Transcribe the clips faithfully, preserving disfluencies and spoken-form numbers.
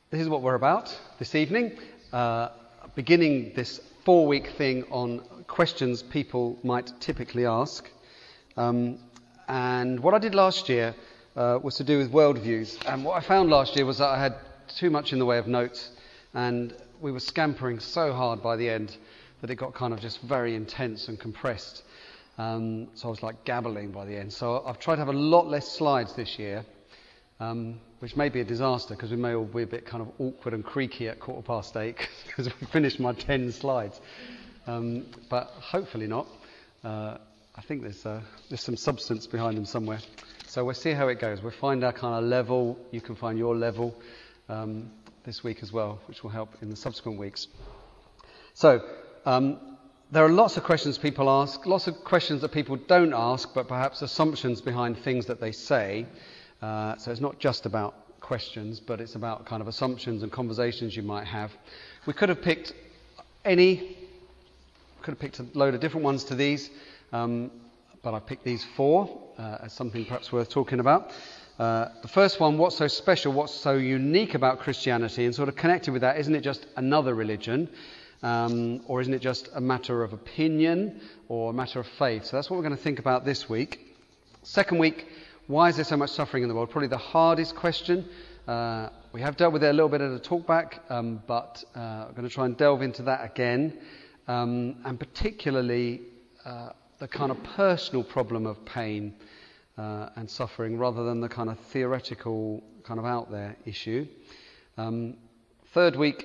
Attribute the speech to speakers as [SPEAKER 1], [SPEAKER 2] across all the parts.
[SPEAKER 1] This is what we're about this evening, uh, beginning this four-week thing on questions people might typically ask. Um, and what I did last year uh, was to do with worldviews. And what I found last year was that I had too much in the way of notes, and we were scampering so hard by the end that it got kind of just very intense and compressed. Um, so I was like gabbling by the end. So I've tried to have a lot less slides this year. Um, which may be a disaster because we may all be a bit kind of awkward and creaky at quarter past eight because we finished my ten slides. Um, but hopefully not. Uh, I think there's, uh, there's some substance behind them somewhere. So we'll see how it goes. We'll find our kind of level. You can find your level um, this week as well, which will help in the subsequent weeks. So um, there are lots of questions people ask, lots of questions that people don't ask, but perhaps assumptions behind things that they say. Uh, so it's not just about questions, but it's about kind of assumptions and conversations you might have. We could have picked any, could have picked a load of different ones to these, um, but I picked these four uh, as something perhaps worth talking about. Uh, the first one, what's so special, what's so unique about Christianity, and sort of connected with that, isn't it just another religion, um, or isn't it just a matter of opinion or a matter of faith? So that's what we're going to think about this week. Second week, why is there so much suffering in the world? Probably the hardest question. Uh, we have dealt with it a little bit at a talkback, um, but uh, I'm going to try and delve into that again, um, and particularly uh, the kind of personal problem of pain uh, and suffering, rather than the kind of theoretical, kind of out there issue. Um, third week,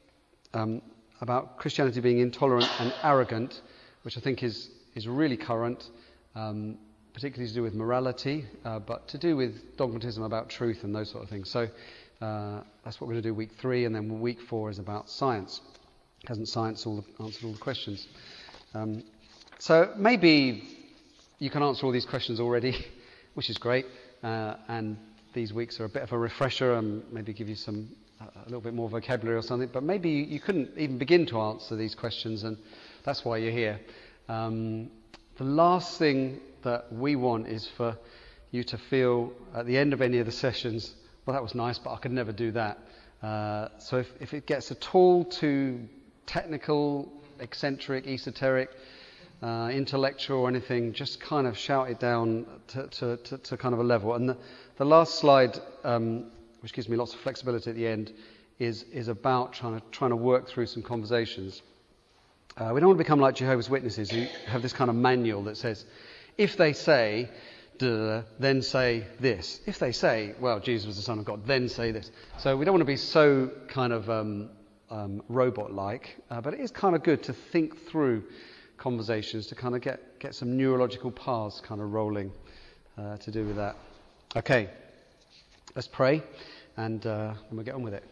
[SPEAKER 1] um, about Christianity being intolerant and arrogant, which I think is is really current. Um, particularly to do with morality, uh, but to do with dogmatism about truth and those sort of things. So uh, that's what we're going to do week three, and then week four is about science. Hasn't science all the, answered all the questions? Um, so maybe you can answer all these questions already, which is great, uh, and these weeks are a bit of a refresher and maybe give you some uh, a little bit more vocabulary or something, but maybe you, you couldn't even begin to answer these questions, and that's why you're here. Um, the last thing that we want is for you to feel at the end of any of the sessions, well, that was nice, but I could never do that. Uh, so if, if it gets at all too technical, eccentric, esoteric, uh, intellectual or anything, just kind of shout it down to, to, to, to kind of a level. And the, the last slide, um, which gives me lots of flexibility at the end, is is about trying to trying to work through some conversations. Uh, we don't want to become like Jehovah's Witnesses, who have this kind of manual that says, if they say, duh, then say this. If they say, well, Jesus was the Son of God, then say this. So we don't want to be so kind of um, um, robot-like, uh, but it is kind of good to think through conversations, to kind of get, get some neurological paths kind of rolling uh, to do with that. Okay, let's pray, and uh, then we'll get on with it.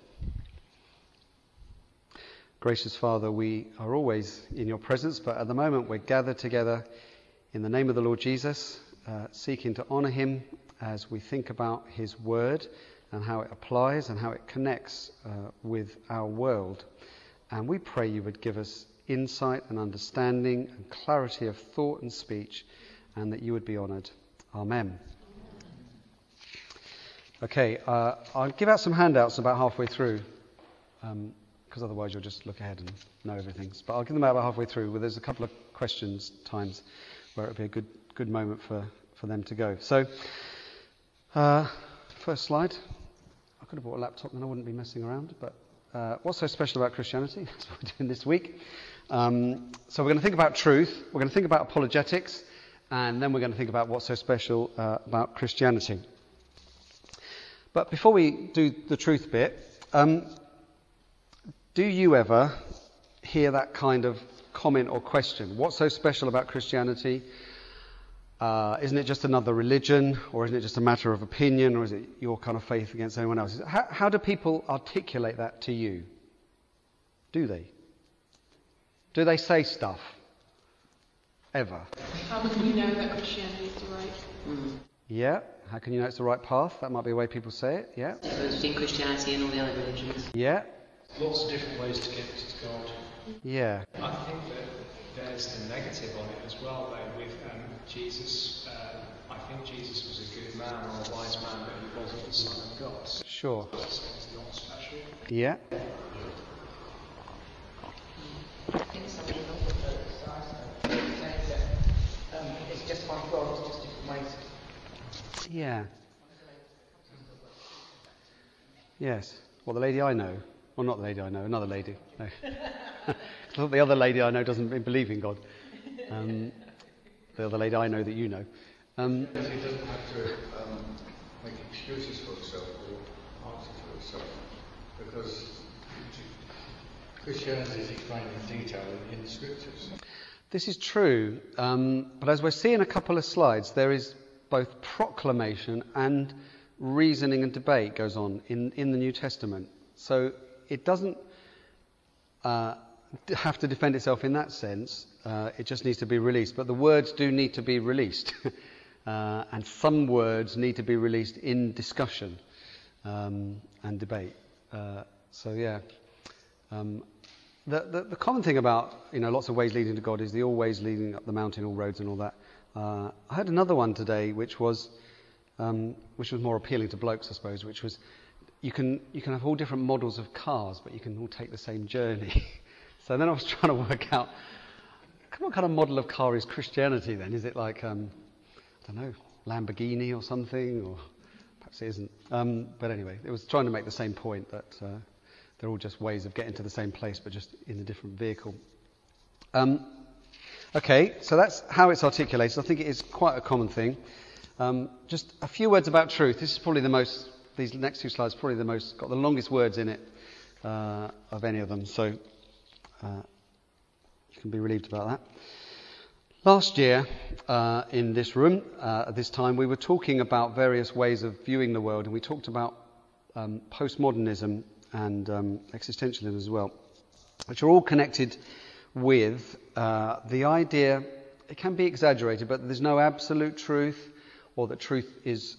[SPEAKER 1] Gracious Father, we are always in your presence, but at the moment we're gathered together in the name of the Lord Jesus, uh, seeking to honour him as we think about his word and how it applies and how it connects uh, with our world. And we pray you would give us insight and understanding and clarity of thought and speech, and that you would be honoured. Amen. Okay, uh, I'll give out some handouts about halfway through, um, because otherwise you'll just look ahead and know everything. But I'll give them out about halfway through, where there's a couple of questions times where it would be a good good moment for, for them to go. So, uh, first slide. I could have brought a laptop and I wouldn't be messing around, but uh, what's so special about Christianity? That's what we're doing this week. Um, so we're going to think about truth, we're going to think about apologetics, and then we're going to think about what's so special uh, about Christianity. But before we do the truth bit, um, do you ever hear that kind of comment or question? What's so special about Christianity? Uh, isn't it just another religion, or isn't it just a matter of opinion, or is it your kind of faith against anyone else's? How, how do people articulate that to you? Do they? Do they say stuff? Ever?
[SPEAKER 2] How can you know that Christianity is the right?
[SPEAKER 1] Mm. Yeah. How can you know it's the right path? That might be a way people say it. Yeah.
[SPEAKER 3] Difference between Christianity and all the other religions.
[SPEAKER 1] Yeah.
[SPEAKER 4] Lots of different ways to get to God.
[SPEAKER 1] Yeah.
[SPEAKER 4] I think that there's the negative on it as well, though, with um, Jesus. Uh, I think Jesus was a good man or a wise man, but he wasn't the Son of God.
[SPEAKER 1] Sure.
[SPEAKER 4] So it's not special.
[SPEAKER 1] Yeah.
[SPEAKER 5] I think something else with the size saying that um, it's just one God, it's just different ways.
[SPEAKER 1] Yeah. Yes. Well, the lady I know. Well, not the lady I know, another lady. No. Not the other lady I know doesn't believe in God. Um, the other lady I know that you know. Um,
[SPEAKER 6] He doesn't have to um, make excuses for himself or answer for himself, because Christianity is explained in detail in the scriptures.
[SPEAKER 1] This is true, um, but as we'll see in a couple of slides, there is both proclamation and reasoning and debate goes on in, in the New Testament. So it doesn't uh, have to defend itself in that sense. Uh, it just needs to be released. But the words do need to be released. uh, and some words need to be released in discussion um, and debate. Uh, so, yeah. Um, the, the, the common thing about, you know, lots of ways leading to God is the all ways leading up the mountain, all roads and all that. Uh, I heard another one today which was um, which was more appealing to blokes, I suppose, which was you can you can have all different models of cars, but you can all take the same journey. So then I was trying to work out what kind of model of car is Christianity then? Is it like, um, I don't know, Lamborghini or something? Or perhaps it isn't. Um, but anyway, it was trying to make the same point that uh, they're all just ways of getting to the same place, but just in a different vehicle. Um, okay, so that's how it's articulated. I think it is quite a common thing. Um, just a few words about truth. This is probably the most, these next two slides, probably the most, got the longest words in it uh, of any of them. So uh, you can be relieved about that. Last year, uh, in this room, uh, at this time, we were talking about various ways of viewing the world, and we talked about um, postmodernism and um, existentialism as well, which are all connected with uh, the idea, it can be exaggerated, but there's no absolute truth, or that truth is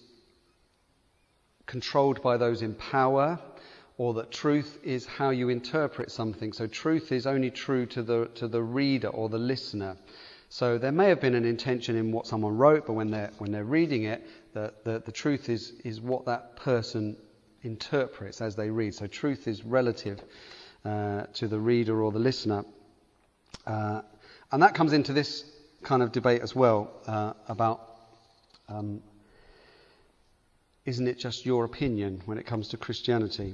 [SPEAKER 1] controlled by those in power, or that truth is how you interpret something. So truth is only true to the to the reader or the listener. So there may have been an intention in what someone wrote, but when they're when they're reading it, the the, the truth is is what that person interprets as they read. So truth is relative uh, to the reader or the listener, uh, and that comes into this kind of debate as well uh, about. Um, isn't it just your opinion when it comes to Christianity?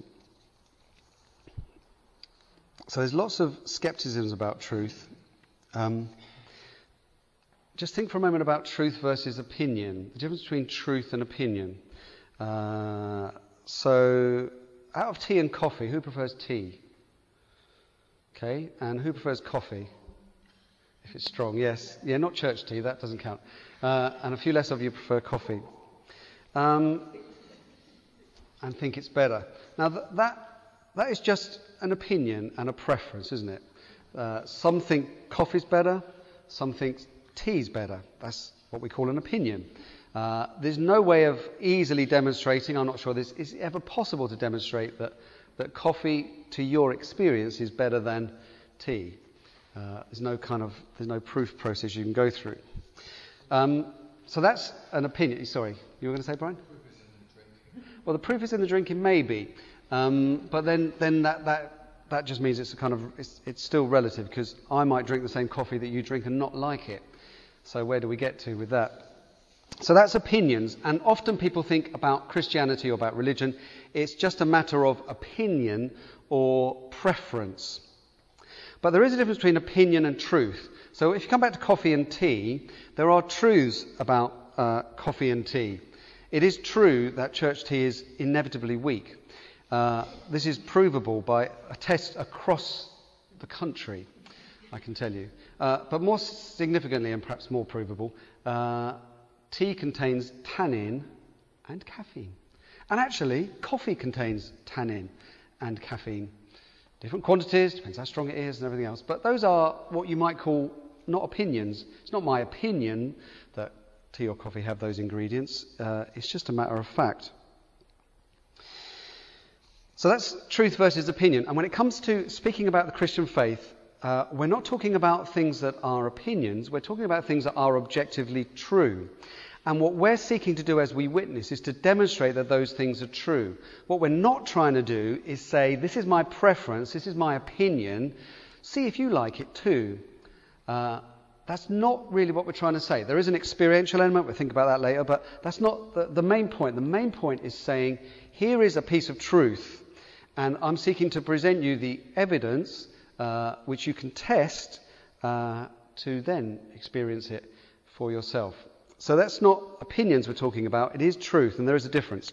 [SPEAKER 1] So there's lots of skepticisms about truth. Um, just think for a moment about truth versus opinion. The difference between truth and opinion. Uh, so out of tea and coffee, who prefers tea? Okay, and who prefers coffee? If it's strong, yes. Yeah, not church tea, that doesn't count. Uh, and a few less of you prefer coffee. Um, and think it's better. Now, th- that that is just an opinion and a preference, isn't it? Uh, some think coffee's better, some think tea's better. That's what we call an opinion. Uh, there's no way of easily demonstrating, I'm not sure this is ever possible to demonstrate that, that coffee, to your experience, is better than tea. Uh, there's no kind of, there's no proof process you can go through. Um, so that's an opinion. Sorry, you were going to say, Brian? Well, the proof is in the drinking, maybe, um, but then then that that that just means it's a kind of it's, it's still relative, because I might drink the same coffee that you drink and not like it. So where do we get to with that? So that's opinions, and often people think about Christianity or about religion, it's just a matter of opinion or preference. But there is a difference between opinion and truth. So if you come back to coffee and tea, there are truths about uh, coffee and tea. It is true that church tea is inevitably weak. Uh, this is provable by a test across the country, I can tell you. Uh, but more significantly, and perhaps more provable, uh, tea contains tannin and caffeine. And actually, coffee contains tannin and caffeine. Different quantities, depends how strong it is and everything else. But those are what you might call not opinions. It's not my opinion that tea or coffee have those ingredients. Uh, it's just a matter of fact. So that's truth versus opinion. And when it comes to speaking about the Christian faith, uh, we're not talking about things that are opinions. We're talking about things that are objectively true. And what we're seeking to do as we witness is to demonstrate that those things are true. What we're not trying to do is say, this is my preference, this is my opinion, see if you like it too. Uh, that's not really what we're trying to say. There is an experiential element, we'll think about that later, but that's not the, the main point. The main point is saying, here is a piece of truth, and I'm seeking to present you the evidence uh, which you can test uh, to then experience it for yourself. So that's not opinions we're talking about, it is truth, and there is a difference.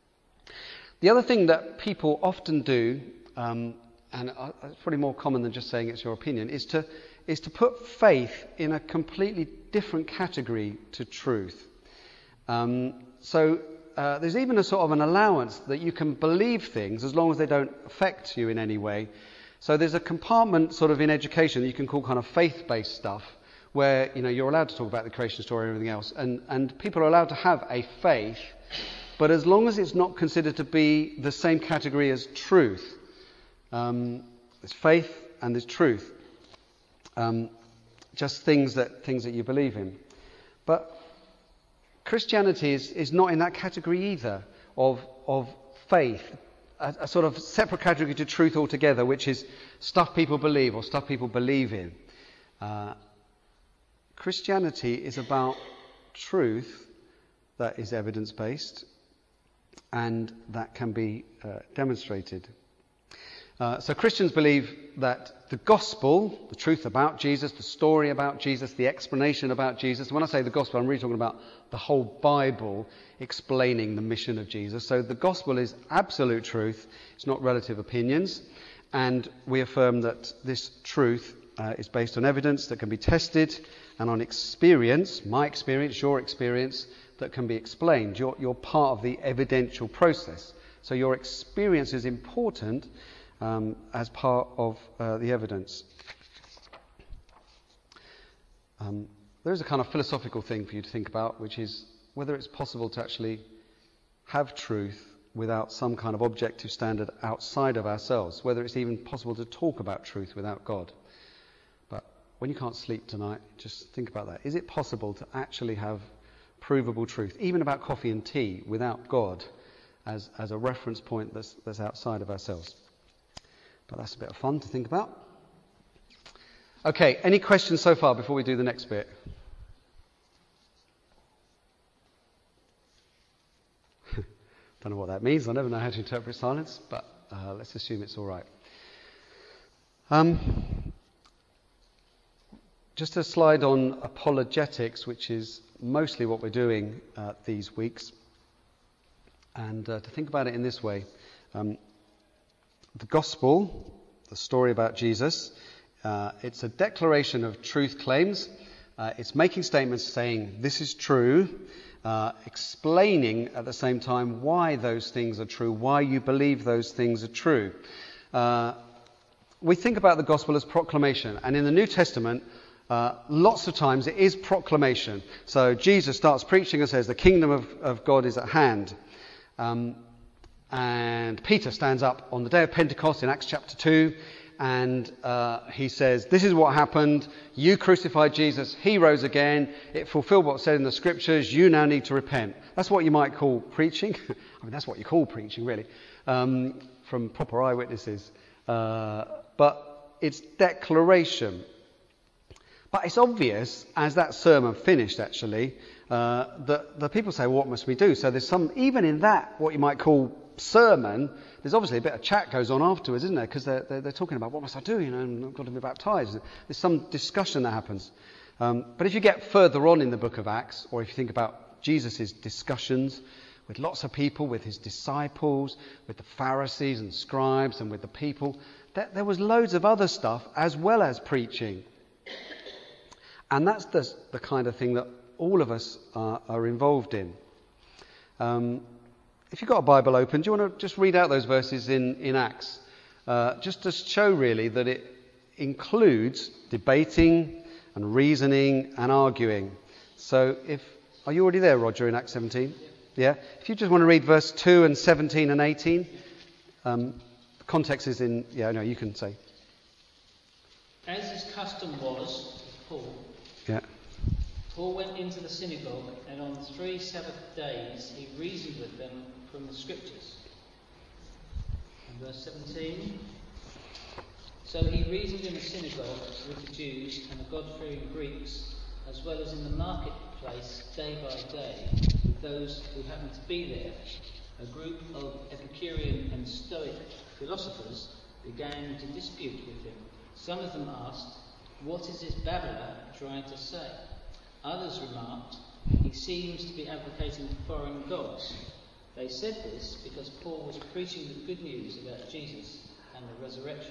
[SPEAKER 1] The other thing that people often do, um, and it's probably more common than just saying it's your opinion, is to is to put faith in a completely different category to truth. Um, so uh, there's even a sort of an allowance that you can believe things as long as they don't affect you in any way. So there's a compartment sort of in education that you can call kind of faith-based stuff, where, you know, you're allowed to talk about the creation story and everything else, and, and people are allowed to have a faith, but as long as it's not considered to be the same category as truth. Um, there's faith and there's truth. Um, just things that things that you believe in. But Christianity is, is not in that category either of of faith, a, a sort of separate category to truth altogether, which is stuff people believe or stuff people believe in. Uh, Christianity is about truth that is evidence-based and that can be uh, demonstrated. Uh, so Christians believe that the gospel, the truth about Jesus, the story about Jesus, the explanation about Jesus, when I say the gospel, I'm really talking about the whole Bible explaining the mission of Jesus. So the gospel is absolute truth, it's not relative opinions, and we affirm that this truth uh, is based on evidence that can be tested and on experience, my experience, your experience, that can be explained. You're, you're part of the evidential process. So your experience is important Um, as part of uh, the evidence. Um, there is a kind of philosophical thing for you to think about, which is whether it's possible to actually have truth without some kind of objective standard outside of ourselves, whether it's even possible to talk about truth without God. But when you can't sleep tonight, just think about that. Is it possible to actually have provable truth, even about coffee and tea, without God as, as a reference point that's, that's outside of ourselves? But that's a bit of fun to think about. Okay, any questions so far before we do the next bit? Don't know what that means. I never know how to interpret silence, but uh, let's assume it's all right. Um, just a slide on apologetics, which is mostly what we're doing uh, these weeks. And uh, to think about it in this way. Um, The gospel, the story about Jesus, uh, it's a declaration of truth claims. Uh, it's making statements saying this is true, uh, explaining at the same time why those things are true, why you believe those things are true. Uh, we think about the gospel as proclamation, and in the New Testament, uh, lots of times it is proclamation. So Jesus starts preaching and says the kingdom of, of God is at hand. Um, And Peter stands up on the day of Pentecost in Acts chapter two, and uh, he says, this is what happened. You crucified Jesus. He rose again. It fulfilled what's said in the scriptures. You now need to repent. That's what you might call preaching. I mean, that's what you call preaching, really, um, from proper eyewitnesses. Uh, but it's declaration. But it's obvious, as that sermon finished, actually, uh, that the people say, well, what must we do? So there's some, even in that, what you might call sermon, there's obviously a bit of chat goes on afterwards, isn't there? Because they're, they're, they're talking about, what must I do? You know, I've got to be baptized. There's some discussion that happens. Um, but if you get further on in the book of Acts, or if you think about Jesus' discussions with lots of people, with his disciples, with the Pharisees and scribes, and with the people, there, there was loads of other stuff as well as preaching. And that's the, the kind of thing that all of us are, are involved in. Um, if you've got a Bible open, do you want to just read out those verses in, in Acts? Uh, just to show really that it includes debating and reasoning and arguing. So if, are you already there, Roger, in Acts seventeen? Yeah? If you just want to read verse two and seventeen and eighteen. Um, the context is in, yeah, no, you can say.
[SPEAKER 7] As his custom was, Paul,
[SPEAKER 1] Yeah.
[SPEAKER 7] Paul went into the synagogue, and on three Sabbath days he reasoned with them from the Scriptures. And verse seventeen. So he reasoned in the synagogue with the Jews and the God-fearing Greeks, as well as in the marketplace day by day, with those who happened to be there. A group of Epicurean and Stoic philosophers began to dispute with him. Some of them asked, "What is this babbler trying to say?" Others remarked, "He seems to be advocating foreign gods." They said this because Paul was preaching the good news about Jesus and the resurrection.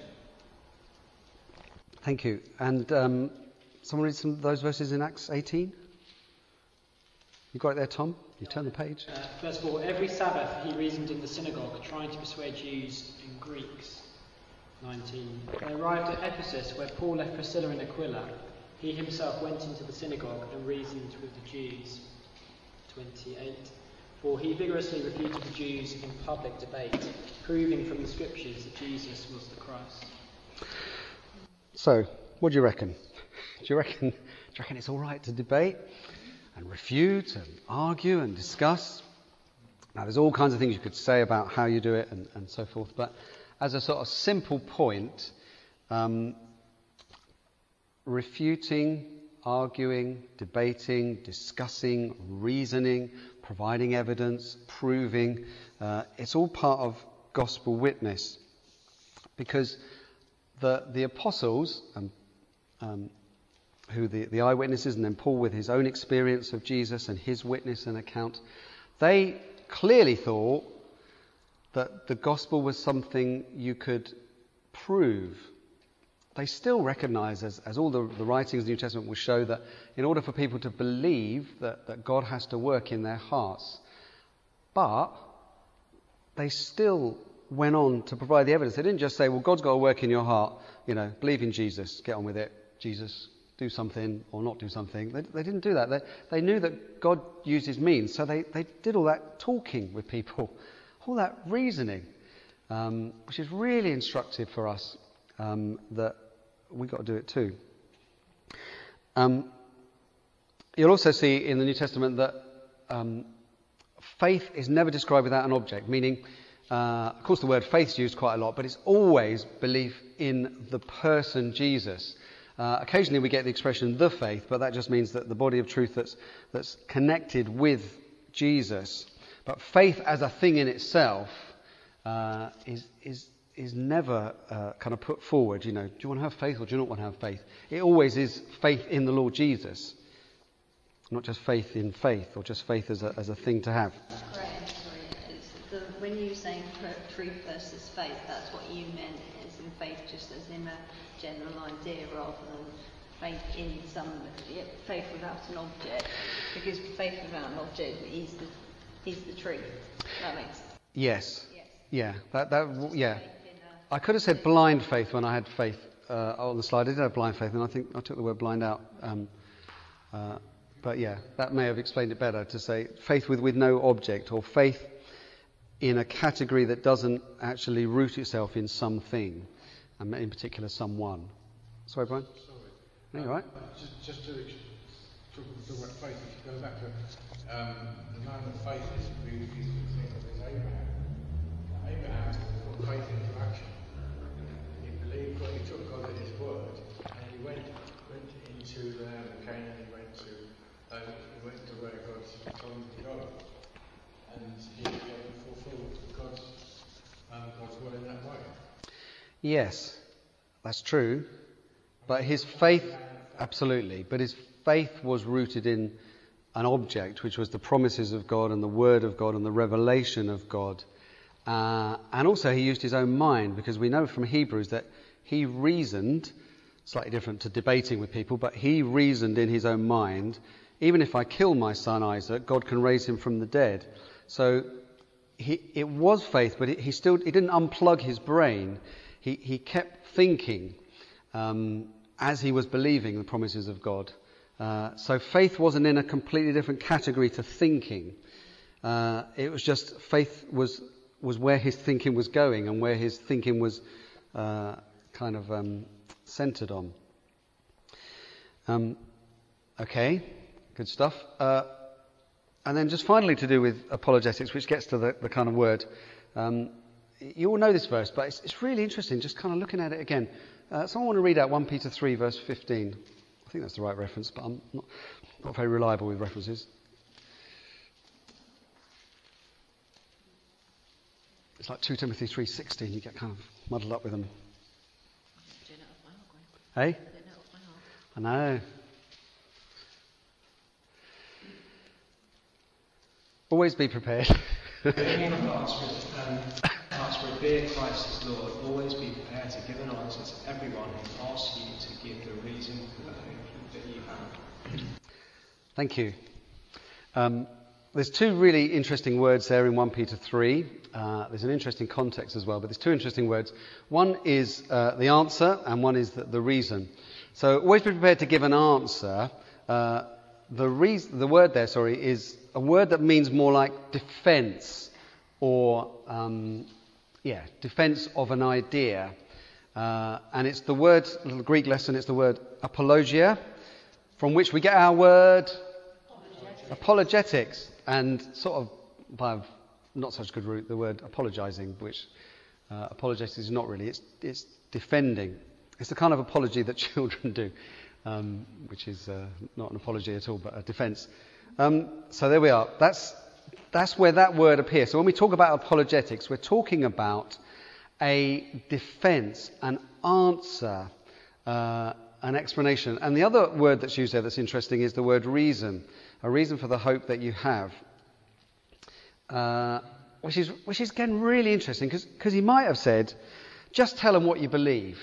[SPEAKER 1] Thank you. And um, someone read some of those verses in Acts eighteen? You got it there, Tom? You turn the page.
[SPEAKER 8] Uh, first of all, every Sabbath he reasoned in the synagogue, trying to persuade Jews and Greeks. nineteen. They arrived at Ephesus, where Paul left Priscilla and Aquila. He himself went into the synagogue and reasoned with the Jews. twenty-eight. For he vigorously refuted the Jews in public debate, proving from the Scriptures that Jesus was the Christ.
[SPEAKER 1] So, what do you reckon? Do you reckon, do you reckon it's all right to debate and refute and argue and discuss? Now, there's all kinds of things you could say about how you do it and, and so forth, but as a sort of simple point, um, refuting, arguing, debating, discussing, reasoning, providing evidence, proving, uh, it's all part of gospel witness. Because the the apostles, um, um, who the, the eyewitnesses, and then Paul with his own experience of Jesus and his witness and account, they clearly thought that the gospel was something you could prove. They still recognize, as, as all the, the writings of the New Testament will show, that in order for people to believe that, that God has to work in their hearts, but they still went on to provide the evidence. They didn't just say, well, God's got to work in your heart, you know, believe in Jesus, get on with it, Jesus, do something or not do something. They, they didn't do that. They, they knew that God used his means, so they, they did all that talking with people, all that reasoning, um, which is really instructive for us, um, that we've got to do it too. Um, you'll also see in the New Testament that um, faith is never described without an object, meaning, uh, of course the word faith is used quite a lot, but it's always belief in the person Jesus. Uh, occasionally we get the expression the faith, but that just means that the body of truth that's, that's connected with Jesus. But faith as a thing in itself uh, is, is, is never uh, kind of put forward, you know, do you want to have faith or do you not want to have faith? It always is faith in the Lord Jesus, not just faith in faith or just faith as a, as a thing to have.
[SPEAKER 9] Correct, sorry. It's the, when you were saying truth versus faith, that's what you meant, as in faith just as in a general idea rather than faith in some, yeah, faith without an object, because faith without an object is the, is the truth. That makes sense.
[SPEAKER 1] Yes.
[SPEAKER 9] Yes.
[SPEAKER 1] Yeah. That, that, yeah. I could have said blind faith when I had faith uh, on the slide. I did have blind faith, and I think I took the word blind out. Um, uh, but yeah, that may have explained it better, to say faith with, with no object, or faith in a category that doesn't actually root itself in something, and in particular someone. Sorry, Brian?
[SPEAKER 6] Sorry.
[SPEAKER 1] No, you're
[SPEAKER 6] um,
[SPEAKER 1] right.
[SPEAKER 6] Just, just to talk, talk about faith, if you go back to um, the man of faith is really easy to think of as Abraham. Abraham put faith into action. He believed God, he took God at his word, and he went went into the land of Canaan, he went to uh, he went to where God told him to go. And he fulfilled God's um, God's word in that way.
[SPEAKER 1] Yes, that's true. But his faith, absolutely, but his faith was rooted in an object, which was the promises of God and the word of God and the revelation of God. Uh, and also he used his own mind, because we know from Hebrews that he reasoned, slightly different to debating with people, but he reasoned in his own mind, even if I kill my son Isaac, God can raise him from the dead. So he, it was faith, but it, he still he didn't unplug his brain. He, he kept thinking um, as he was believing the promises of God. Uh, so faith wasn't in a completely different category to thinking. Uh, it was just faith was was where his thinking was going and where his thinking was uh, kind of um, centered on. Um, okay, Good stuff. Uh, and then just finally to do with apologetics, which gets to the, the kind of word. Um, you all know this verse, but it's, it's really interesting just kind of looking at it again. Uh, someone want to read out First Peter three, verse fifteen. I think that's the right reference, but I'm not, not very reliable with references. It's like Second Timothy three sixteen. You get kind of muddled up with them. Hey? I know. Always be prepared.
[SPEAKER 4] Anyone who asks for, um, asks for revere Christ as Lord, always be prepared to give an answer to everyone who asks you to give the reason for the hope that you have.
[SPEAKER 1] Thank you. Um, there's two really interesting words there in First Peter three. Uh, there's an interesting context as well, but there's two interesting words. One is uh, the answer, and one is the, the reason. So always be prepared to give an answer. Uh, the, reason, the word there, sorry, is a word that means more like defence, or um, yeah, defence of an idea. Uh, and it's the word, a little Greek lesson, it's the word apologia, from which we get our word apologetics, apologetics and sort of by not such good root, the word apologising, which uh, apologetics is not really, it's, it's defending. It's the kind of apology that children do, um, which is uh, not an apology at all, but a defence. Um, so there we are. That's that's where that word appears. So when we talk about apologetics, we're talking about a defence, an answer, uh, an explanation. And the other word that's used there that's interesting is the word reason, a reason for the hope that you have. Uh, which is, which is again really interesting, because he might have said, just tell them what you believe.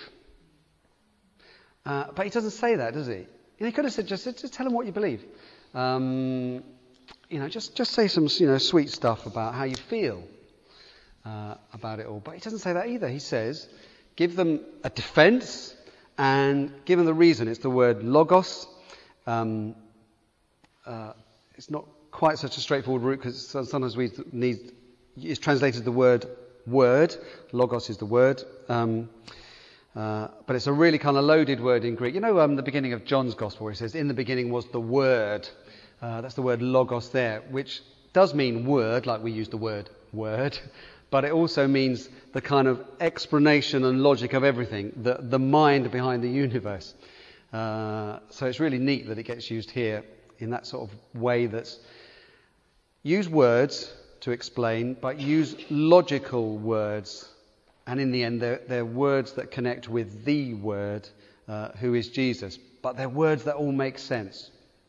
[SPEAKER 1] Uh, but he doesn't say that, does he? You know, he could have said, just, just tell them what you believe. Um, you know, just, just say some, you know, sweet stuff about how you feel uh, about it all. But he doesn't say that either. He says, give them a defence and give them the reason. It's the word logos. Um, uh, it's not quite such a straightforward route, because sometimes we need, it's translated the word word. Logos is the word. Um, uh, but it's a really kind of loaded word in Greek. You know, um, the beginning of John's Gospel, where it says, in the beginning was the Word. Uh, that's the word logos there, which does mean word, like we use the word word, but it also means the kind of explanation and logic of everything, the, the mind behind the universe. Uh, so it's really neat that it gets used here in that sort of way that's use words to explain, but use logical words. And in the end, they're, they're words that connect with the Word, uh, who is Jesus. But they're words that all make sense.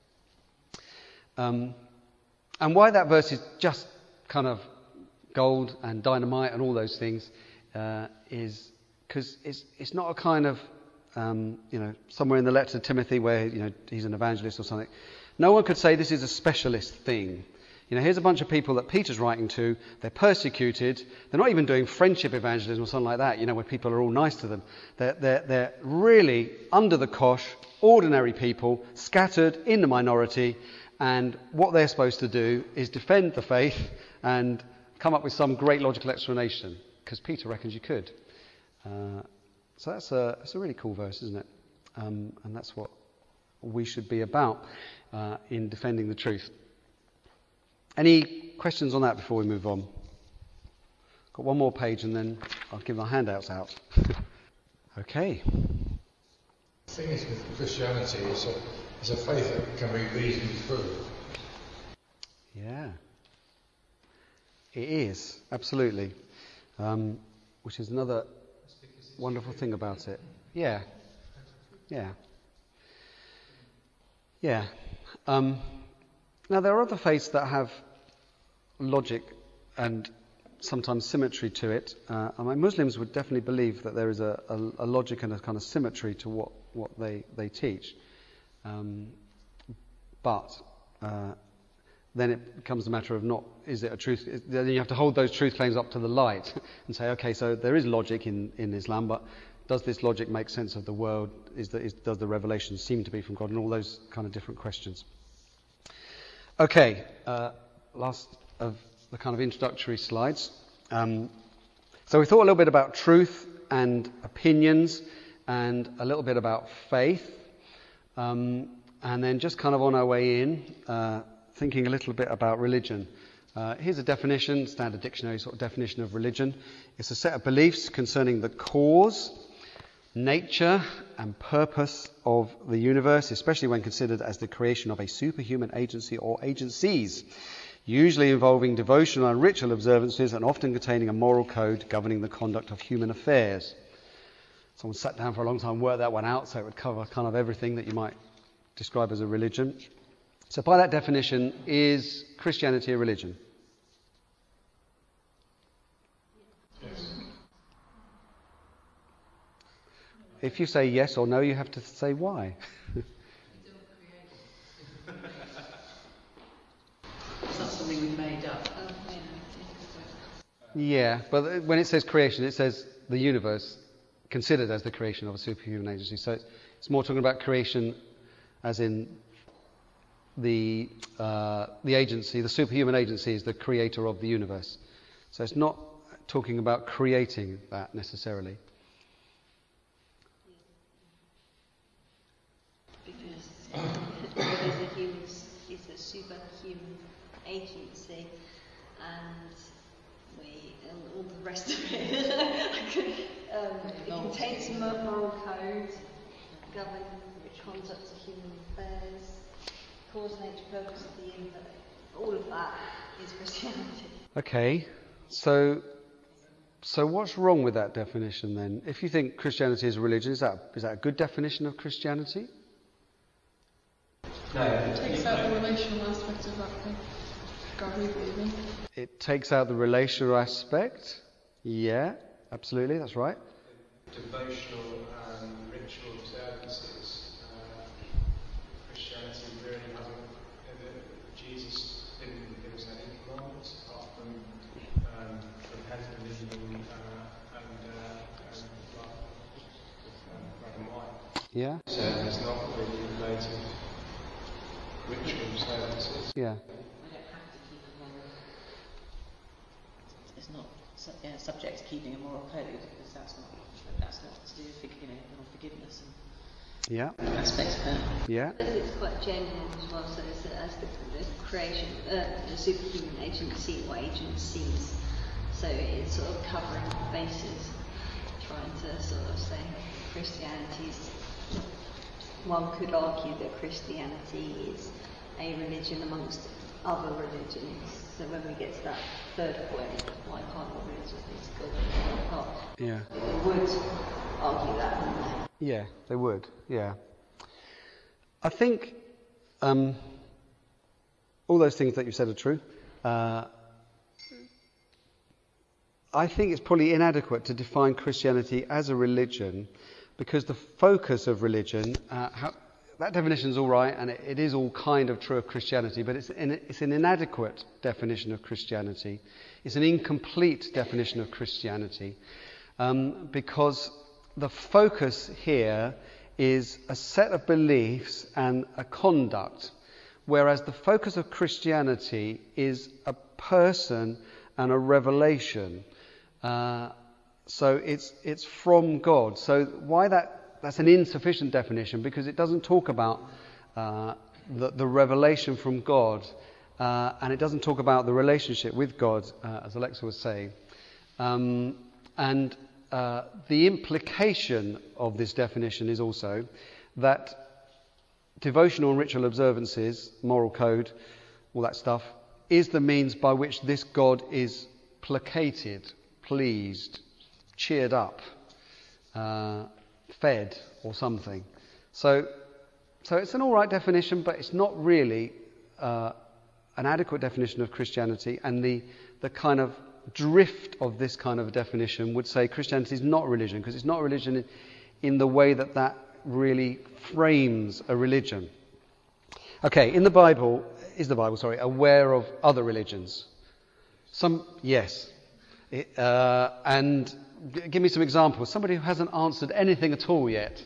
[SPEAKER 1] Um, and why that verse is just kind of gold and dynamite and all those things uh, is because it's it's not a kind of, um, you know, somewhere in the letter to Timothy where, you know, he's an evangelist or something. No one could say this is a specialist thing. You know, here's a bunch of people that Peter's writing to. They're persecuted. They're not even doing friendship evangelism or something like that, you know, where people are all nice to them. They're, they're, they're really under the cosh, ordinary people, scattered in the minority. And what they're supposed to do is defend the faith and come up with some great logical explanation, because Peter reckons you could. Uh, so that's a, that's a really cool verse, isn't it? Um, and that's what we should be about uh, in defending the truth. Any questions on that before we move on? Got one more page and then I'll give my handouts out. Okay.
[SPEAKER 6] The thing is with Christianity, it's a, it's a faith that can be reasoned through.
[SPEAKER 1] Yeah. It is, absolutely. Um, which is another wonderful thing about it. Yeah. Yeah. Yeah. Um, now, there are other faiths that have logic and sometimes symmetry to it. Uh, I mean, Muslims would definitely believe that there is a, a, a logic and a kind of symmetry to what, what they, they teach. Um, but uh, then it becomes a matter of not, is it a truth? Is, then you have to hold those truth claims up to the light and say, okay, so there is logic in, in Islam, but does this logic make sense of the world? Is the, is, does the revelation seem to be from God? And all those kind of different questions. Okay, uh, last of the kind of introductory slides. Um, so we thought a little bit about truth and opinions and a little bit about faith. Um, and then just kind of on our way in, uh, thinking a little bit about religion. Uh, here's a definition, standard dictionary sort of definition of religion. It's a set of beliefs concerning the cause, nature and purpose of the universe, especially when considered as the creation of a superhuman agency or agencies, usually involving devotional and ritual observances and often containing a moral code governing the conduct of human affairs. Someone sat down for a long time and worked that one out so it would cover kind of everything that you might describe as a religion. So by that definition, is Christianity a religion?
[SPEAKER 4] Yes.
[SPEAKER 1] If you say yes or no, you have to say why.
[SPEAKER 3] It's not something we've made up.
[SPEAKER 1] Yeah, but when it says creation, it says the universe considered as the creation of a superhuman agency. So it's, it's more talking about creation as in the uh, the agency, the superhuman agency is the creator of the universe. So it's not talking about creating that necessarily.
[SPEAKER 9] Because because the human is a superhuman agency, and we and all the rest of it. um, it contains a moral code, govern the conduct of human affairs, cause, nature, purpose of the universe. All of that is Christianity.
[SPEAKER 1] Okay, so so what's wrong with that definition then? If you think Christianity is a religion, is that is that a good definition of Christianity?
[SPEAKER 4] No,
[SPEAKER 2] It takes out the relational aspect of that thing. God we believe in.
[SPEAKER 1] It takes out the relational aspect. Yeah, absolutely, that's right.
[SPEAKER 4] devotional and ritual observances. Uh, Christianity really hasn't. Uh, Jesus didn't give us any commandments apart from um, repent, believing, uh, and uh, and love with um, bread and wine.
[SPEAKER 1] Yeah.
[SPEAKER 4] So there's not really loads of ritual observances.
[SPEAKER 1] Yeah.
[SPEAKER 3] I don't have to keep a moral. It's not su- yeah, subject to keeping a moral code because that's not that's not to do with forg- you know forgiveness
[SPEAKER 1] Yeah.
[SPEAKER 3] and aspects of that.
[SPEAKER 1] Yeah.
[SPEAKER 9] Because it's quite general as well, so it's as the, the creation, uh, the superhuman agency or agencies. So it's sort of covering bases, trying to sort of say Christianity's. One could argue that Christianity is a religion amongst other religions. So when we get to that third point, why can't all religions be God apart?
[SPEAKER 1] Yeah.
[SPEAKER 9] They would argue that, wouldn't they?
[SPEAKER 1] Yeah, they would. Yeah. I think um, all those things that you said are true. Uh, I think it's probably inadequate to define Christianity as a religion because the focus of religion, uh, how, that definition is all right and it, it is all kind of true of Christianity, but it's, in, it's an inadequate definition of Christianity. It's an incomplete definition of Christianity um, because the focus here is a set of beliefs and a conduct, whereas the focus of Christianity is a person and a revelation. Uh, so it's it's from God. So why that that's an insufficient definition because it doesn't talk about uh, the, the revelation from God, uh, and it doesn't talk about the relationship with God, uh, as Alexa was saying, um, and. Uh, the implication of this definition is also that devotional and ritual observances, moral code, all that stuff, is the means by which this God is placated, pleased, cheered up, uh, fed, or something. So, so it's an all right definition, but it's not really uh, an adequate definition of Christianity, and the the kind of drift of this kind of definition would say Christianity is not religion, because it's not religion in, in the way that that really frames a religion. Okay, in the Bible, is the Bible, sorry, aware of other religions? Some, yes. It, uh, and g- give me some examples. Somebody who hasn't answered anything at all yet.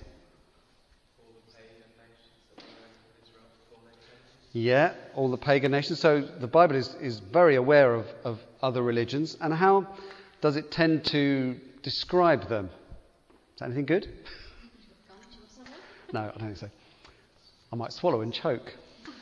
[SPEAKER 1] Yeah, all the pagan nations. So the Bible is, is very aware of, of other religions. And how does it tend to describe them? Is that anything good? No, I don't think so. I might swallow and choke.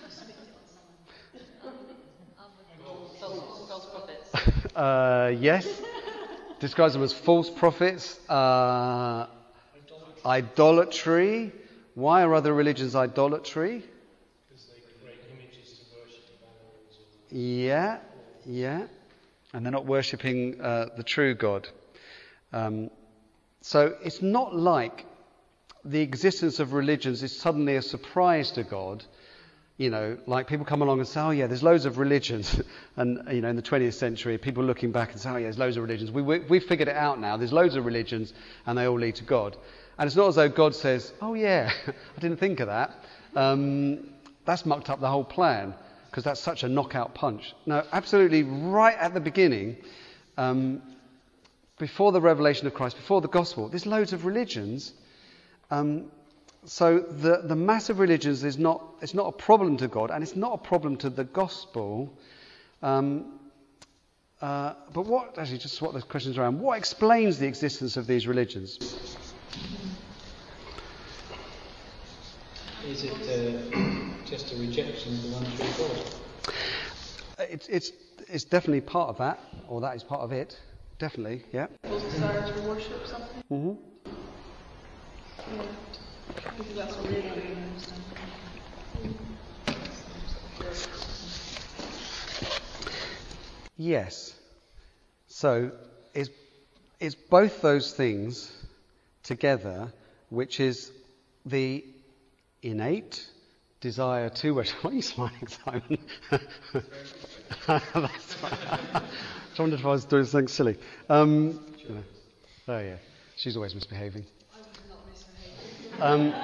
[SPEAKER 3] False, false prophets.
[SPEAKER 1] uh, yes. Describes them as false prophets. Uh, idolatry. Why are other religions idolatry?
[SPEAKER 4] Because they create images to worship animals.
[SPEAKER 1] Yeah, yeah. And they're not worshipping uh, the true God. Um, so it's not like the existence of religions is suddenly a surprise to God. You know, like people come along and say, oh yeah, there's loads of religions. And, you know, in the twentieth century, people looking back and say, oh yeah, there's loads of religions. We, we, we've figured it out now. There's loads of religions and they all lead to God. And it's not as though God says, oh yeah, I didn't think of that. Um, that's mucked up the whole plan because that's such a knockout punch. No, absolutely right at the beginning, um, before the revelation of Christ, before the gospel, there's loads of religions. Um, So the, the massive religions is not, it's not a problem to God and it's not a problem to the gospel. Um, uh, but what, actually just swap those questions around, what explains the existence of these religions?
[SPEAKER 7] Is it uh, just a rejection of the one true God?
[SPEAKER 1] It's, it's, it's definitely part of that, or that is part of it. Definitely, yeah.
[SPEAKER 2] People's desire to worship something.
[SPEAKER 1] Mm-hmm.
[SPEAKER 2] Yeah. Because that's what they're doing.
[SPEAKER 1] Yes. So it's, it's both those things together, which is the innate desire to worship. Why are you smiling, Simon? That's fine. I wondered if I was doing something silly. Um, you know. Oh yeah, she's always misbehaving. Um,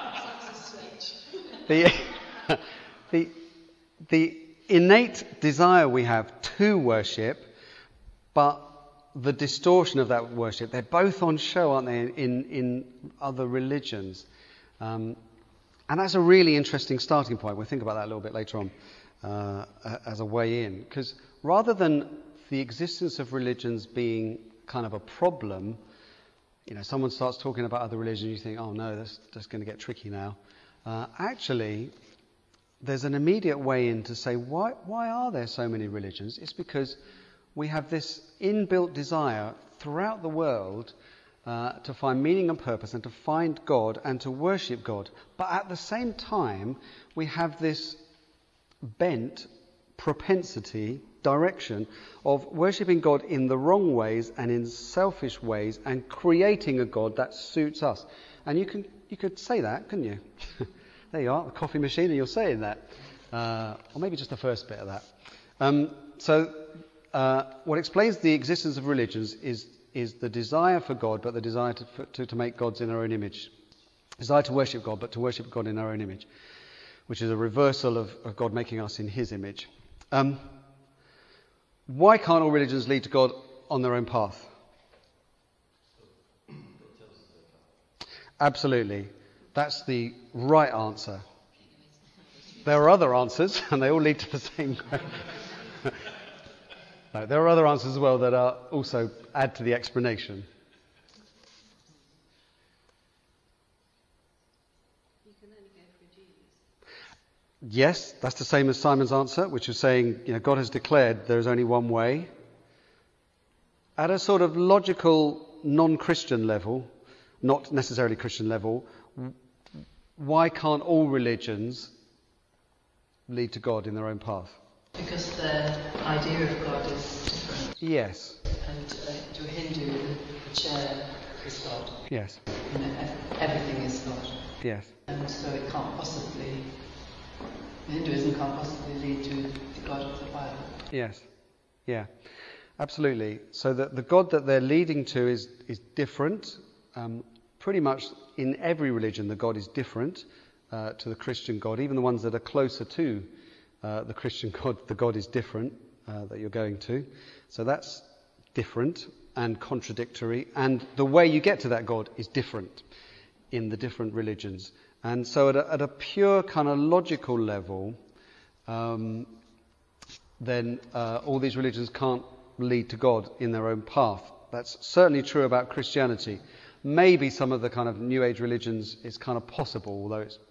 [SPEAKER 1] the, the, the innate desire we have to worship, but the distortion of that worship, they're both on show, aren't they, in, in other religions. Um, and that's a really interesting starting point. We'll think about that a little bit later on uh, as a way in. Because rather than the existence of religions being kind of a problem, you know, someone starts talking about other religions, you think, oh no, that's, that's going to get tricky now. Uh, actually, there's an immediate way in to say, why, why are there so many religions? It's because we have this inbuilt desire throughout the world uh, to find meaning and purpose and to find God and to worship God. But at the same time, we have this bent propensity, direction of worshipping God in the wrong ways and in selfish ways and creating a God that suits us. And you can you could say that, couldn't you? There you are, the coffee machine, and you're saying that. Uh, or maybe just the first bit of that. Um, so uh, what explains the existence of religions is is the desire for God, but the desire to, for, to, to make gods in our own image. Desire to worship God, but to worship God in our own image, which is a reversal of, of God making us in his image. Um, why can't all religions lead to God on their own path? Absolutely. That's the right answer. There are other answers, and they all lead to the same. No, there are other answers as well that are also add to the explanation.
[SPEAKER 9] You can only go for Jesus.
[SPEAKER 1] Yes, that's the same as Simon's answer, which is saying, you know, God has declared there is only one way. At a sort of logical, non-Christian level, not necessarily Christian level, why can't all religions lead to God in their own path?
[SPEAKER 10] Because their idea of God is different.
[SPEAKER 1] Yes.
[SPEAKER 10] And uh, to a Hindu, the chair is God.
[SPEAKER 1] Yes.
[SPEAKER 10] You know, everything is God.
[SPEAKER 1] Yes.
[SPEAKER 10] And so it can't possibly, Hinduism can't possibly lead to the God of the Bible.
[SPEAKER 1] Yes. Yeah. Absolutely. So the, the God that they're leading to is, is different. Um, pretty much in every religion, the God is different uh, to the Christian God. Even the ones that are closer to uh, the Christian God, the God is different uh, that you're going to. So that's different and contradictory. And the way you get to that God is different in the different religions. And so at a, at a pure kind of logical level, um, then uh, all these religions can't lead to God in their own path. That's certainly true about Christianity. Maybe some of the kind of New Age religions is kind of possible, although it's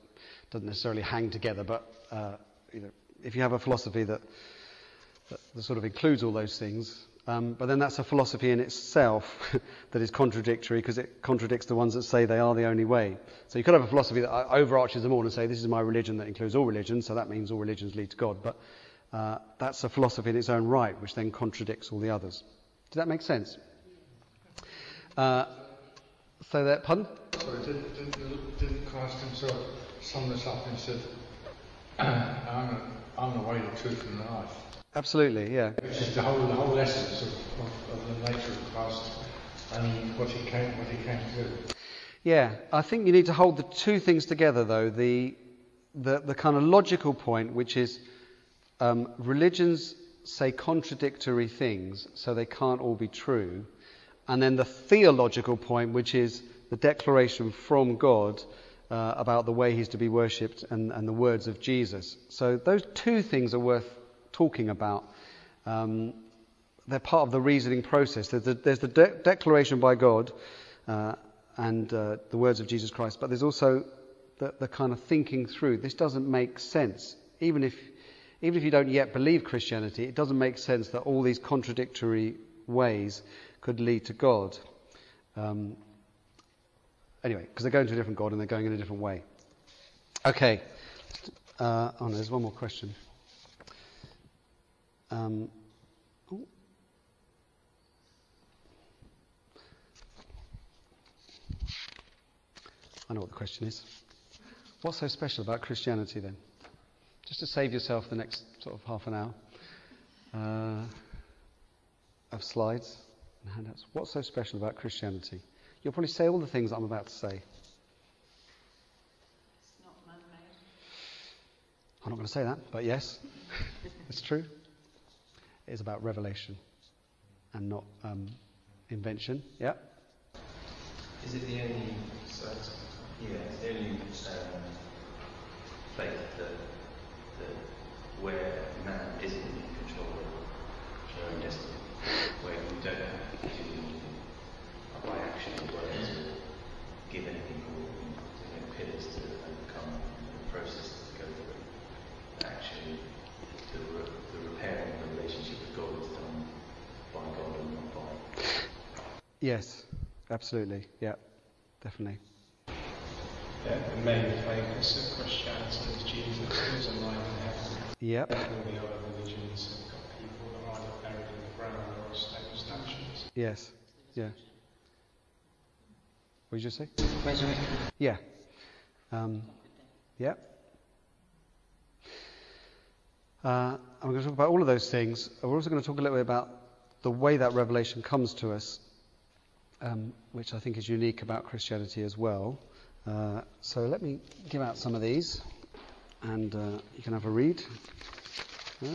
[SPEAKER 1] doesn't necessarily hang together, but uh, you know, if you have a philosophy that, that, that sort of includes all those things, um, but then that's a philosophy in itself that is contradictory because it contradicts the ones that say they are the only way. So you could have a philosophy that overarches them all and say this is my religion that includes all religions, so that means all religions lead to God. But uh, that's a philosophy in its own right, which then contradicts all the others. Does that make sense? Uh, so that, pardon?
[SPEAKER 6] Sorry, didn't, didn't, didn't Christ himself sum this up and said, I'm, a, I'm the way, the truth and the life?
[SPEAKER 1] Absolutely, yeah.
[SPEAKER 6] Which is the whole, the whole essence of, of, of the nature of Christ and what he came, what he came to do.
[SPEAKER 1] Yeah, I think you need to hold the two things together, though. The the, the kind of logical point, which is um, religions say contradictory things, so they can't all be true. And then the theological point, which is the declaration from God uh, about the way he's to be worshipped and, and the words of Jesus. So those two things are worth talking about. Um, they're part of the reasoning process. There's the, there's the de- declaration by God uh, and uh, the words of Jesus Christ, but there's also the, the kind of thinking through. This doesn't make sense. Even if, even if you don't yet believe Christianity, it doesn't make sense that all these contradictory ways could lead to God. Um, anyway, because they're going to a different God and they're going in a different way. Okay. Uh, oh no, there's one more question. Um, oh. I know what the question is. What's so special about Christianity then? Just to save yourself the next sort of half an hour uh, of slides and handouts. What's so special about Christianity? You'll probably say all the things that I'm about to say.
[SPEAKER 9] It's not man-made.
[SPEAKER 1] I'm not going to say that, but yes, it's true. It is about revelation and not um, invention. Yeah?
[SPEAKER 11] Is it the only, so, yeah, it's the only um, faith that, that where man isn't in control of their own destiny, where we don't have to do anything by action or words or give anything or you know, pillars to overcome the process to go through. Actually, the, re- the repairing of the relationship with God is done by God and not by.
[SPEAKER 1] Yes, absolutely. Yeah, definitely.
[SPEAKER 4] Yeah, the main focus of Christianity is Jesus, who's alive in heaven.
[SPEAKER 1] Yep.
[SPEAKER 4] All the other religions have got people that are either buried in the ground or stone statues.
[SPEAKER 1] Yes. Yeah. What did you say?
[SPEAKER 10] Resurrection.
[SPEAKER 1] Yeah. Um, yeah. Uh, I'm going to talk about all of those things. We're also going to talk a little bit about the way that revelation comes to us, um, which I think is unique about Christianity as well. Uh, so let me give out some of these, and uh, you can have a read. Uh,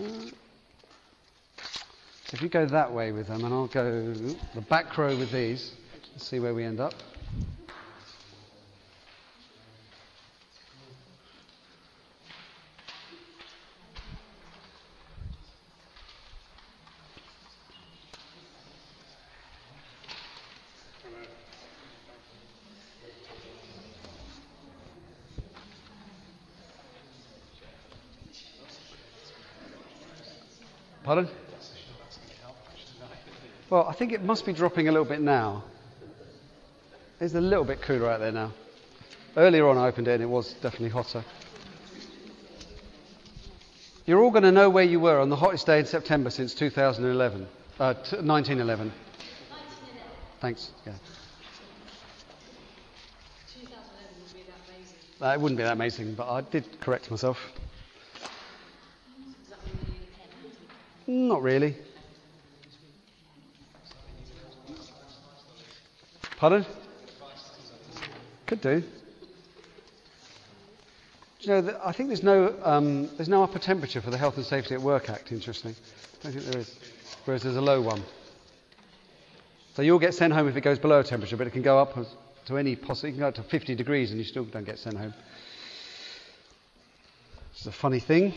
[SPEAKER 1] so if you go that way with them, and I'll go the back row with these, let's see where we end up. Pardon? Well, I think it must be dropping a little bit now. It's a little bit cooler out there now. Earlier on I opened it and it was definitely hotter. You're all going to know where you were on the hottest day in September since two thousand eleven. Uh, t- nineteen eleven. Thanks. Yeah.
[SPEAKER 2] two thousand eleven would be that amazing.
[SPEAKER 1] Uh, it wouldn't be that amazing, but I did correct myself.
[SPEAKER 2] Does that mean you need a pen?
[SPEAKER 1] Not really. Pardon? Could do. Do you know, that I think there's no um, there's no upper temperature for the Health and Safety at Work Act, interesting. I don't think there is. Whereas there's a low one. So you'll get sent home if it goes below a temperature, but it can go up to any possible, you can go up to fifty degrees and you still don't get sent home. It's a funny thing.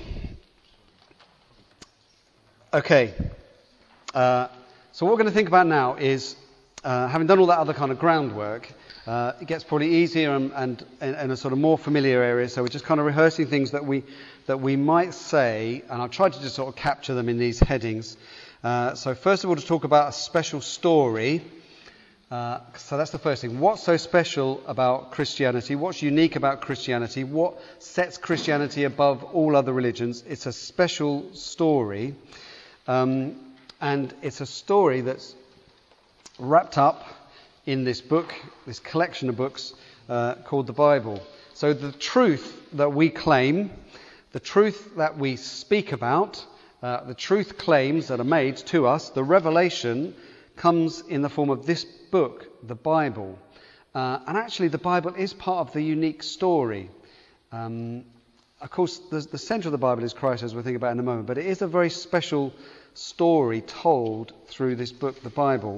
[SPEAKER 1] Okay. Uh, so what we're going to think about now is uh, having done all that other kind of groundwork, uh, it gets probably easier and, and, and, and a sort of more familiar area. So we're just kind of rehearsing things that we that we might say, and I've tried to just sort of capture them in these headings. Uh, so first of all, to talk about a special story. Uh, so that's the first thing. What's so special about Christianity? What's unique about Christianity? What sets Christianity above all other religions? It's a special story. Um, and it's a story that's wrapped up in this book, this collection of books uh, called the Bible. So the truth that we claim, the truth that we speak about, uh, the truth claims that are made to us, the revelation comes in the form of this book, the Bible. Uh, and actually the Bible is part of the unique story. Um, of course, the, the centre of the Bible is Christ, as we'll think about in a moment, but it is a very special story told through this book, the Bible.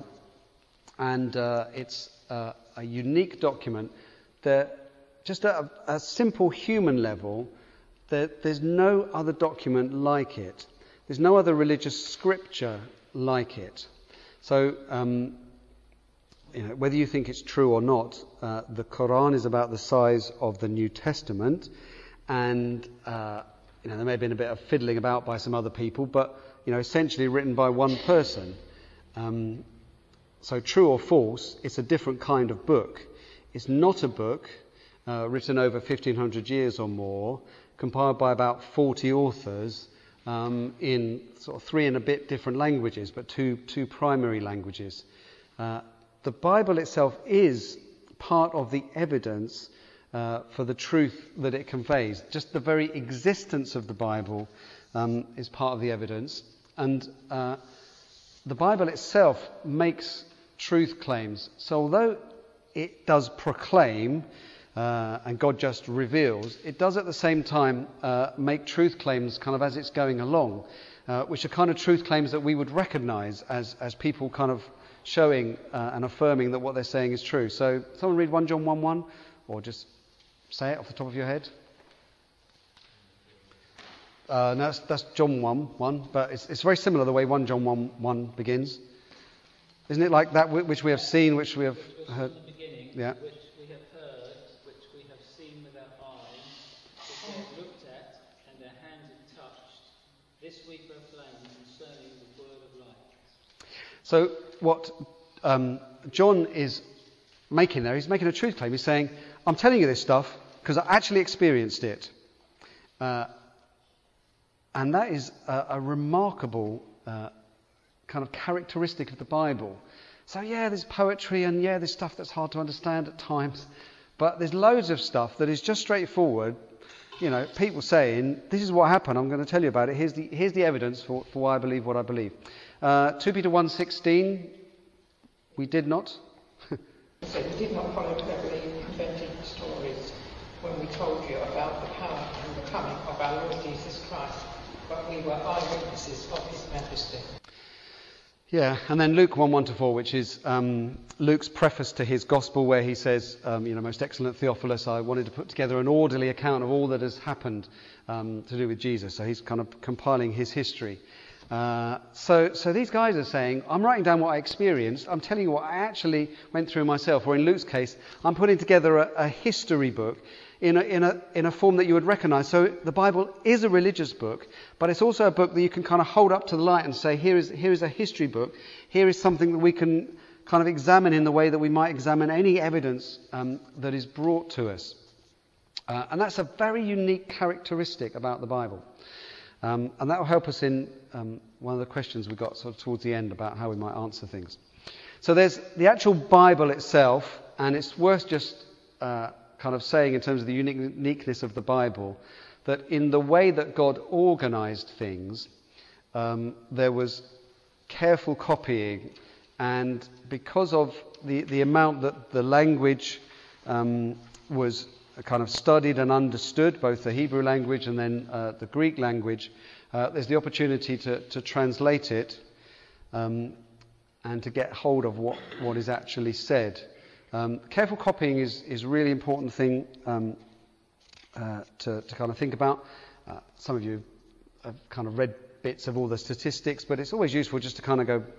[SPEAKER 1] And uh, it's uh, a unique document that, just at a, a simple human level, that there's no other document like it. There's no other religious scripture like it. So, um, you know, whether you think it's true or not, uh, the Quran is about the size of the New Testament, and uh, you know, there may have been a bit of fiddling about by some other people, but you know, essentially written by one person. Um, so, true or false, it's a different kind of book. It's not a book uh, written over fifteen hundred years or more, compiled by about forty authors. Um, in sort of three and a bit different languages, but two two primary languages. Uh, the Bible itself is part of the evidence uh, for the truth that it conveys. Just the very existence of the Bible um, is part of the evidence. And uh, the Bible itself makes truth claims. So although it does proclaim Uh, and God just reveals, it does at the same time uh, make truth claims kind of as it's going along, uh, which are kind of truth claims that we would recognise as, as people kind of showing uh, and affirming that what they're saying is true. So someone read First John one one, or just say it off the top of your head. Uh, no, that's, that's John one one, but it's, it's very similar the way First John one one begins. Isn't it like that which we have seen, which we have heard? Yeah.
[SPEAKER 7] This we proclaim concerning the word of life.
[SPEAKER 1] So what um, John is making there, he's making a truth claim. He's saying, I'm telling you this stuff because I actually experienced it. Uh, and that is a, a remarkable uh, kind of characteristic of the Bible. So yeah, there's poetry and yeah, there's stuff that's hard to understand at times. But there's loads of stuff that is just straightforward. You know, people saying, this is what happened, I'm going to tell you about it. Here's the, here's the evidence for, for why I believe what I believe. Uh, Second Peter one sixteen, we did not.
[SPEAKER 5] So we did not follow cleverly invented stories when we told you about the power and the coming of our Lord Jesus Christ, but we were eyewitnesses of his majesty.
[SPEAKER 1] Yeah, and then Luke one one to four, which is um, Luke's preface to his gospel, where he says, um, you know, most excellent Theophilus, I wanted to put together an orderly account of all that has happened um, to do with Jesus. So he's kind of compiling his history. Uh, so, so these guys are saying, I'm writing down what I experienced. I'm telling you what I actually went through myself. Or in Luke's case, I'm putting together a, a history book in a, in a, in a form that you would recognise. So the Bible is a religious book, but it's also a book that you can kind of hold up to the light and say, here is, here is a history book. Here is something that we can kind of examine in the way that we might examine any evidence um, that is brought to us. Uh, and that's a very unique characteristic about the Bible. Um, and that will help us in um, one of the questions we got sort of towards the end about how we might answer things. So there's the actual Bible itself, and it's worth just uh, kind of saying in terms of the uniqueness of the Bible, that in the way that God organised things, um, there was careful copying, and because of the, the amount that the language um, was kind of studied and understood, both the Hebrew language and then uh, the Greek language, uh, there's the opportunity to, to translate it um, and to get hold of what, what is actually said. Um, careful copying is, is a really important thing um, uh, to, to kind of think about. Uh, some of you have kind of read bits of all the statistics, but it's always useful just to kind of go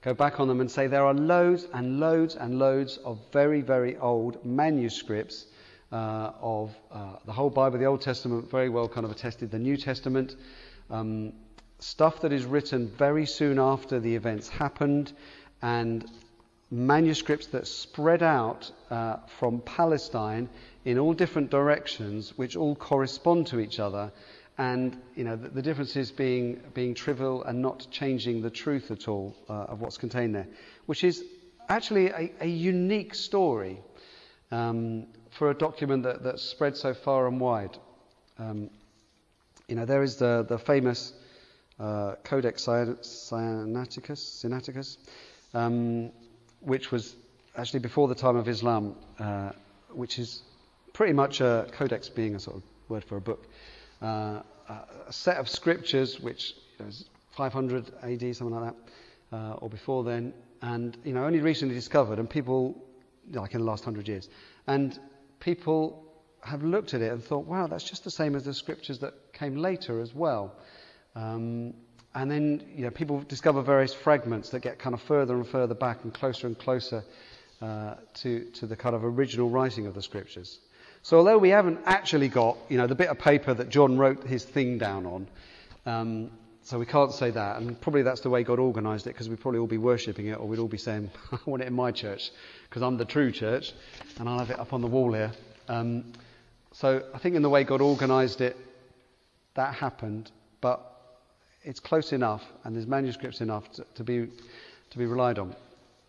[SPEAKER 1] go back on them and say there are loads and loads and loads of very, very old manuscripts uh, of uh, the whole Bible, the Old Testament, very well kind of attested, the New Testament, um, stuff that is written very soon after the events happened, and manuscripts that spread out uh, from Palestine in all different directions, which all correspond to each other, and you know the, the differences being being trivial and not changing the truth at all uh, of what's contained there, which is actually a, a unique story um, for a document that, that spread so far and wide. Um, you know, there is the the famous uh, Codex Sinaiticus, Sinaiticus um, which was actually before the time of Islam, uh, which is pretty much a codex being a sort of word for a book. Uh, a set of scriptures which you know, is five hundred A D, something like that, uh, or before then, and you know only recently discovered, and people, like in the last hundred years, and people have looked at it and thought, wow, that's just the same as the scriptures that came later as well. Um, and then you know people discover various fragments that get kind of further and further back and closer and closer uh, to to the kind of original writing of the scriptures. So although we haven't actually got, you know, the bit of paper that John wrote his thing down on, um, so we can't say that, and probably that's the way God organised it, because we'd probably all be worshipping it, or we'd all be saying, I want it in my church, because I'm the true church, and I'll have it up on the wall here. Um, so I think in the way God organised it, that happened, but it's close enough, and there's manuscripts enough to, to be to be relied on.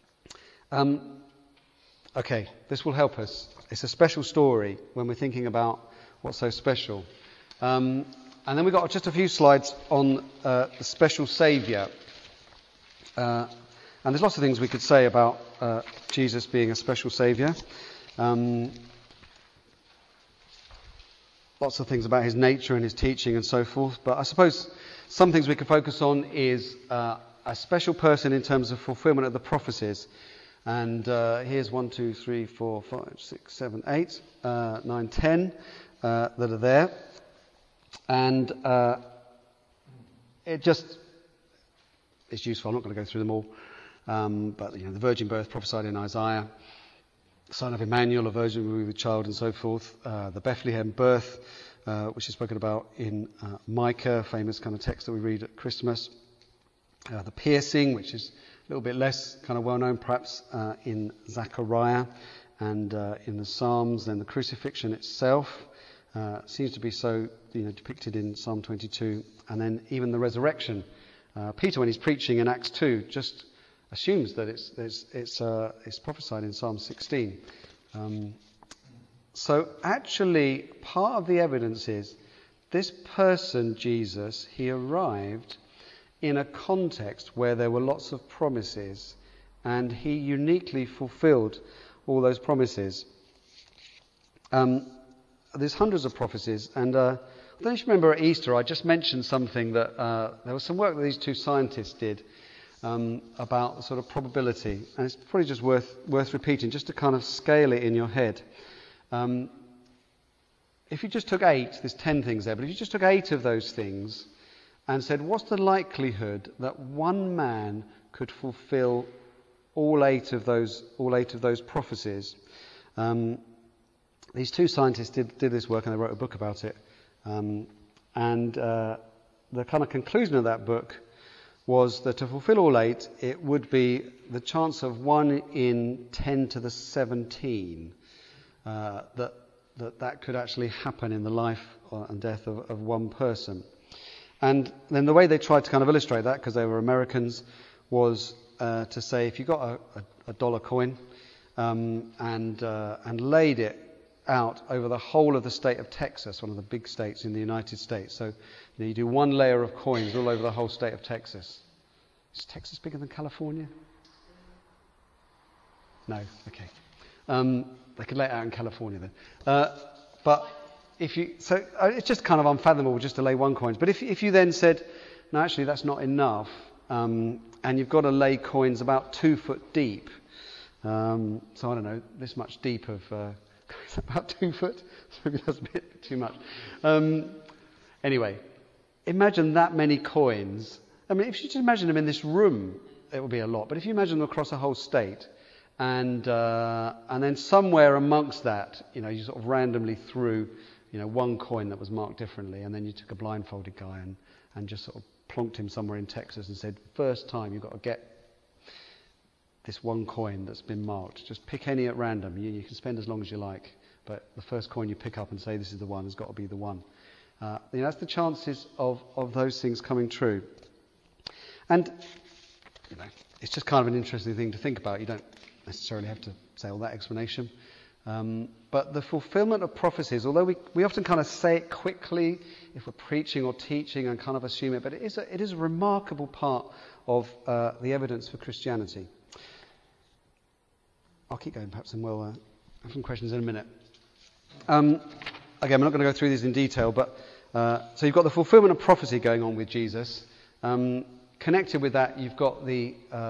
[SPEAKER 1] Um, okay, this will help us. It's a special story when we're thinking about what's so special. Um, and then we've got just a few slides on uh, the special Saviour. Uh, and there's lots of things we could say about uh, Jesus being a special Saviour. Um, lots of things about his nature and his teaching and so forth. But I suppose some things we could focus on is uh, a special person in terms of fulfilment of the prophecies. And uh, here's one, two, three, four, five, six, seven, eight, uh, nine, ten uh, that are there. And uh, it just is useful. I'm not going to go through them all. Um, but, you know, the virgin birth prophesied in Isaiah, the son of Emmanuel, a virgin will be with child, and so forth. Uh, the Bethlehem birth, uh, which is spoken about in uh, Micah, famous kind of text that we read at Christmas. Uh, the piercing, which is a little bit less kind of well-known perhaps uh, in Zechariah and uh, in the Psalms. Then the crucifixion itself uh, seems to be so you know, depicted in Psalm twenty-two. And then even the resurrection. Uh, Peter, when he's preaching in Acts two, just assumes that it's it's it's, uh, it's prophesied in Psalm sixteen. Um, so actually, part of the evidence is this person, Jesus, he arrived in a context where there were lots of promises, and he uniquely fulfilled all those promises. Um, there's hundreds of prophecies, and uh, I don't know if you remember at Easter, I just mentioned something that uh, there was some work that these two scientists did um, about the sort of probability, and it's probably just worth worth repeating, just to kind of scale it in your head. Um, if you just took eight, there's ten things there, but if you just took eight of those things and said, what's the likelihood that one man could fulfill all eight of those all eight of those prophecies? Um, these two scientists did, did this work, and they wrote a book about it. Um, and uh, the kind of conclusion of that book was that to fulfill all eight, it would be the chance of one in ten to the seventeen uh, that, that that could actually happen in the life and death of, of one person. And then the way they tried to kind of illustrate that, because they were Americans, was uh, to say if you got a, a, a dollar coin um, and uh, and laid it out over the whole of the state of Texas, one of the big states in the United States. So you know, you do one layer of coins all over the whole state of Texas. Is Texas bigger than California? No. Okay. Um, they could lay it out in California then. Uh, but If you, so uh, it's just kind of unfathomable just to lay one coin. But if if you then said, no, actually that's not enough, um, and you've got to lay coins about two foot deep, um, so I don't know, this much deep of, uh, about two foot, maybe that's a bit too much. Um, anyway, imagine that many coins. I mean, if you just imagine them in this room, it would be a lot. But if you imagine them across a whole state, and uh, and then somewhere amongst that, you know, you sort of randomly threw, you know, one coin that was marked differently, and then you took a blindfolded guy and, and just sort of plonked him somewhere in Texas and said, first time you've got to get this one coin that's been marked. Just pick any at random. You, you can spend as long as you like, but the first coin you pick up and say this is the one has got to be the one. Uh, you know, that's the chances of, of those things coming true. And you know, it's just kind of an interesting thing to think about. You don't necessarily have to say all that explanation. Um, but the fulfillment of prophecies, although we, we often kind of say it quickly if we're preaching or teaching and kind of assume it, but it is a, it is a remarkable part of uh, the evidence for Christianity. I'll keep going perhaps and we'll uh, have some questions in a minute. Um, again, we're not going to go through these in detail, but uh, so you've got the fulfillment of prophecy going on with Jesus. Um, connected with that, you've got the uh,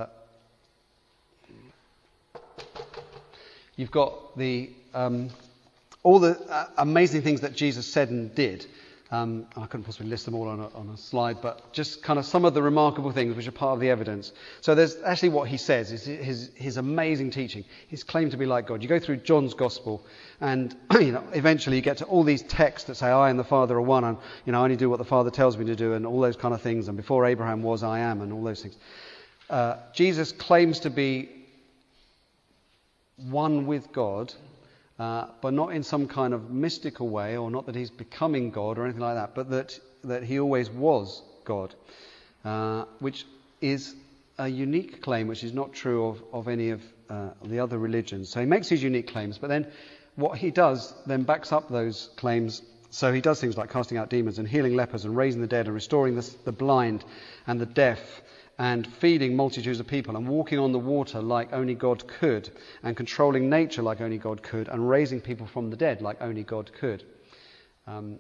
[SPEAKER 1] you've got the um, all the uh, amazing things that Jesus said and did. Um, and I couldn't possibly list them all on a, on a slide, but just kind of some of the remarkable things which are part of the evidence. So there's actually what he says, is his, his amazing teaching, his claim to be like God. You go through John's Gospel, and you know, eventually you get to all these texts that say, I and the Father are one, and you know, I only do what the Father tells me to do, and all those kind of things, and before Abraham was, I am, and all those things. Uh, Jesus claims to be one with God, Uh, but not in some kind of mystical way, or not that he's becoming God or anything like that, but that, that he always was God, uh, which is a unique claim, which is not true of, of any of uh, the other religions. So he makes these unique claims, but then what he does then backs up those claims. So he does things like casting out demons and healing lepers and raising the dead and restoring the, the blind and the deaf, and feeding multitudes of people, and walking on the water like only God could, and controlling nature like only God could, and raising people from the dead like only God could. Um,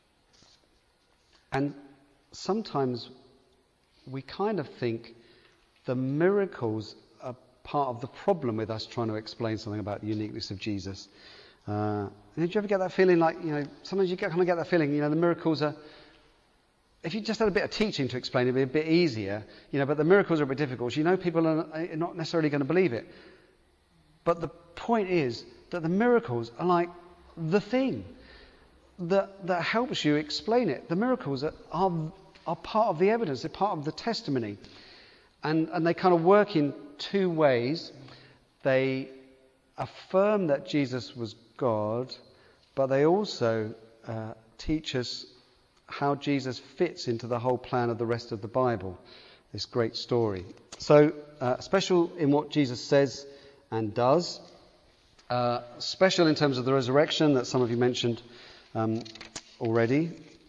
[SPEAKER 1] and sometimes we kind of think the miracles are part of the problem with us trying to explain something about the uniqueness of Jesus. Uh, did you ever get that feeling like, you know, sometimes you get, kind of get that feeling, you know, the miracles are, if you just had a bit of teaching to explain it, it'd be a bit easier, you know, but the miracles are a bit difficult. You know, people are not necessarily going to believe it. But the point is that the miracles are like the thing that that helps you explain it. The miracles are are, are part of the evidence. They're part of the testimony. And, and they kind of work in two ways. They affirm that Jesus was God, but they also uh, teach us how Jesus fits into the whole plan of the rest of the Bible, this great story. So, uh, special in what Jesus says and does. Uh, special in terms of the resurrection that some of you mentioned um, already.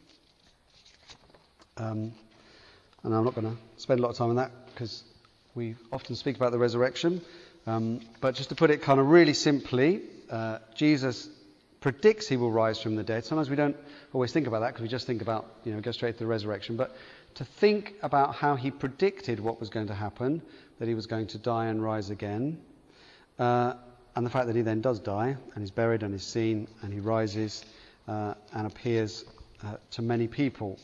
[SPEAKER 1] Um, and I'm not going to spend a lot of time on that because we often speak about the resurrection. Um, but just to put it kind of really simply, uh, Jesus predicts he will rise from the dead. Sometimes we don't always think about that because we just think about, you know, go straight to the resurrection. But to think about how he predicted what was going to happen, that he was going to die and rise again, uh, and the fact that he then does die and is buried and is seen and he rises uh, and appears uh, to many people.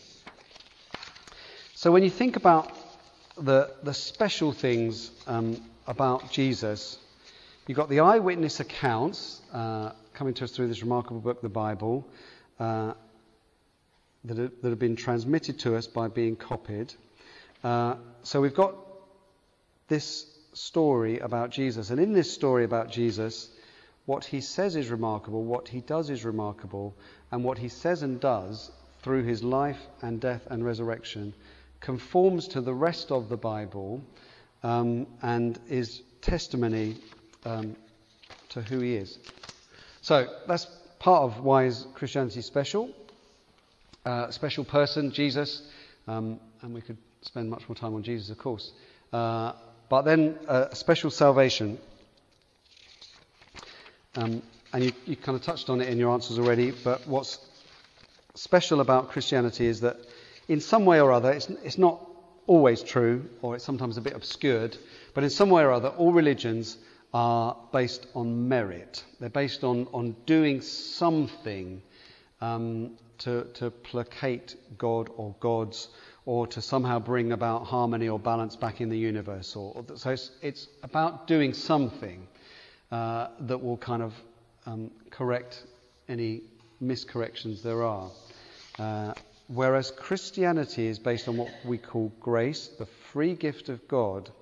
[SPEAKER 1] So when you think about the the special things um, about Jesus, you've got the eyewitness accounts uh, coming to us through this remarkable book, the Bible, uh, that, are, that have been transmitted to us by being copied. Uh, so we've got this story about Jesus, and in this story about Jesus, what he says is remarkable, what he does is remarkable, and what he says and does through his life and death and resurrection conforms to the rest of the Bible um, and is testimony um, to who he is. So that's part of why is Christianity special. Uh, special person, Jesus, um, and we could spend much more time on Jesus, of course. Uh, but then uh, a special salvation. Um, and you, you kind of touched on it in your answers already, but what's special about Christianity is that in some way or other, it's, it's not always true, or it's sometimes a bit obscured, but in some way or other, all religions are based on merit. They're based on, on doing something um, to, to placate God or gods, or to somehow bring about harmony or balance back in the universe. Or, or so it's, it's about doing something uh, that will kind of um, correct any miscorrections there are. Uh, whereas Christianity is based on what we call grace, the free gift of God.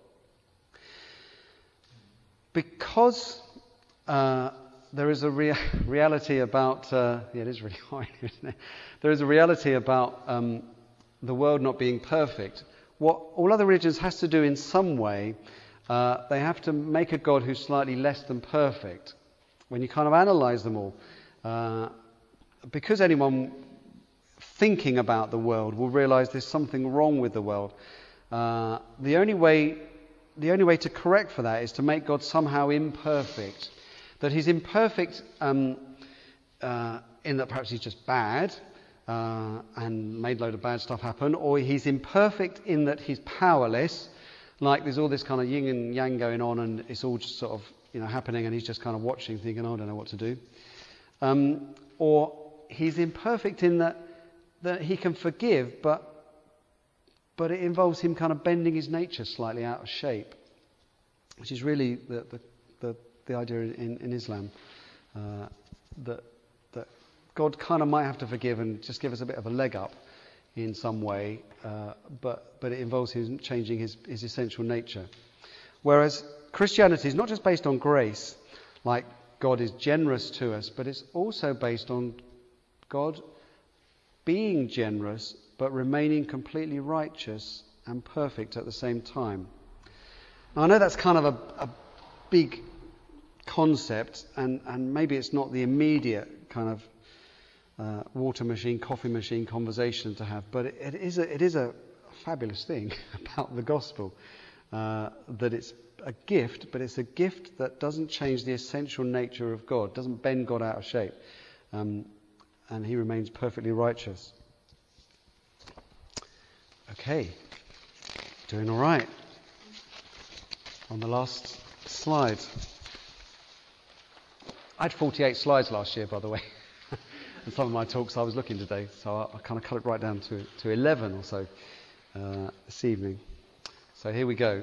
[SPEAKER 1] Because uh, there is a rea- reality about, uh, yeah, it is really high, isn't it? There is a reality about um, the world not being perfect. What all other religions has to do in some way, uh, they have to make a God who's slightly less than perfect. When you kind of analyse them all, uh, because anyone thinking about the world will realise there's something wrong with the world. Uh, the only way, the only way to correct for that is to make God somehow imperfect. That he's imperfect um, uh, in that perhaps he's just bad uh, and made a load of bad stuff happen, or he's imperfect in that he's powerless, like there's all this kind of yin and yang going on, and it's all just sort of you know happening, and he's just kind of watching, thinking, oh, I don't know what to do. Um, or he's imperfect in that that he can forgive, but but it involves him kind of bending his nature slightly out of shape, which is really the the, the, the idea in, in Islam, uh, that that God kind of might have to forgive and just give us a bit of a leg up in some way, uh, but but it involves him changing his, his essential nature. Whereas Christianity is not just based on grace, like God is generous to us, but it's also based on God being generous but remaining completely righteous and perfect at the same time. Now, I know that's kind of a, a big concept, and, and maybe it's not the immediate kind of uh, water machine, coffee machine conversation to have, but it, it is a, it is a fabulous thing about the gospel, uh, that it's a gift, but it's a gift that doesn't change the essential nature of God, doesn't bend God out of shape, um, and he remains perfectly righteous. Okay, doing all right. On the last slide. I had forty-eight slides last year, by the way. And some of my talks I was looking today, so I, I kind of cut it right down to, to eleven or so uh, this evening. So here we go.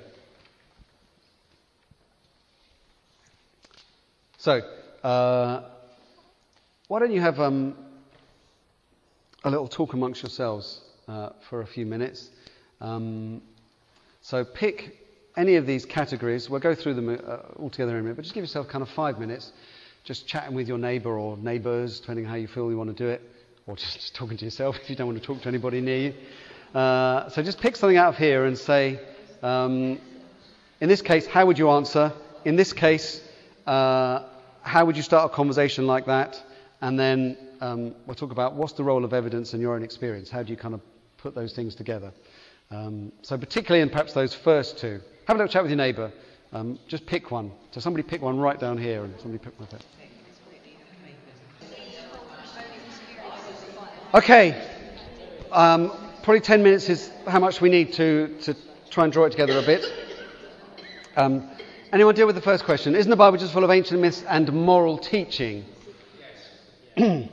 [SPEAKER 1] So, uh, why don't you have um, a little talk amongst yourselves uh, for a few minutes. Um, so pick any of these categories. We'll go through them uh, all together in a minute, but just give yourself kind of five minutes, just chatting with your neighbour or neighbours, depending on how you feel you want to do it, or just, just talking to yourself if you don't want to talk to anybody near you. Uh, so just pick something out of here and say, um, in this case, how would you answer? In this case, uh, how would you start a conversation like that? And then um, we'll talk about what's the role of evidence in your own experience. How do you kind of put those things together? Um, so particularly in perhaps those first two. Have a little chat with your neighbour. Um, just pick one. So somebody pick one right down here, and somebody pick one there. Okay. Um, probably ten minutes is how much we need to, to try and draw it together a bit. Um, anyone deal with the first question? Isn't the Bible just full of ancient myths and moral teaching? Yes.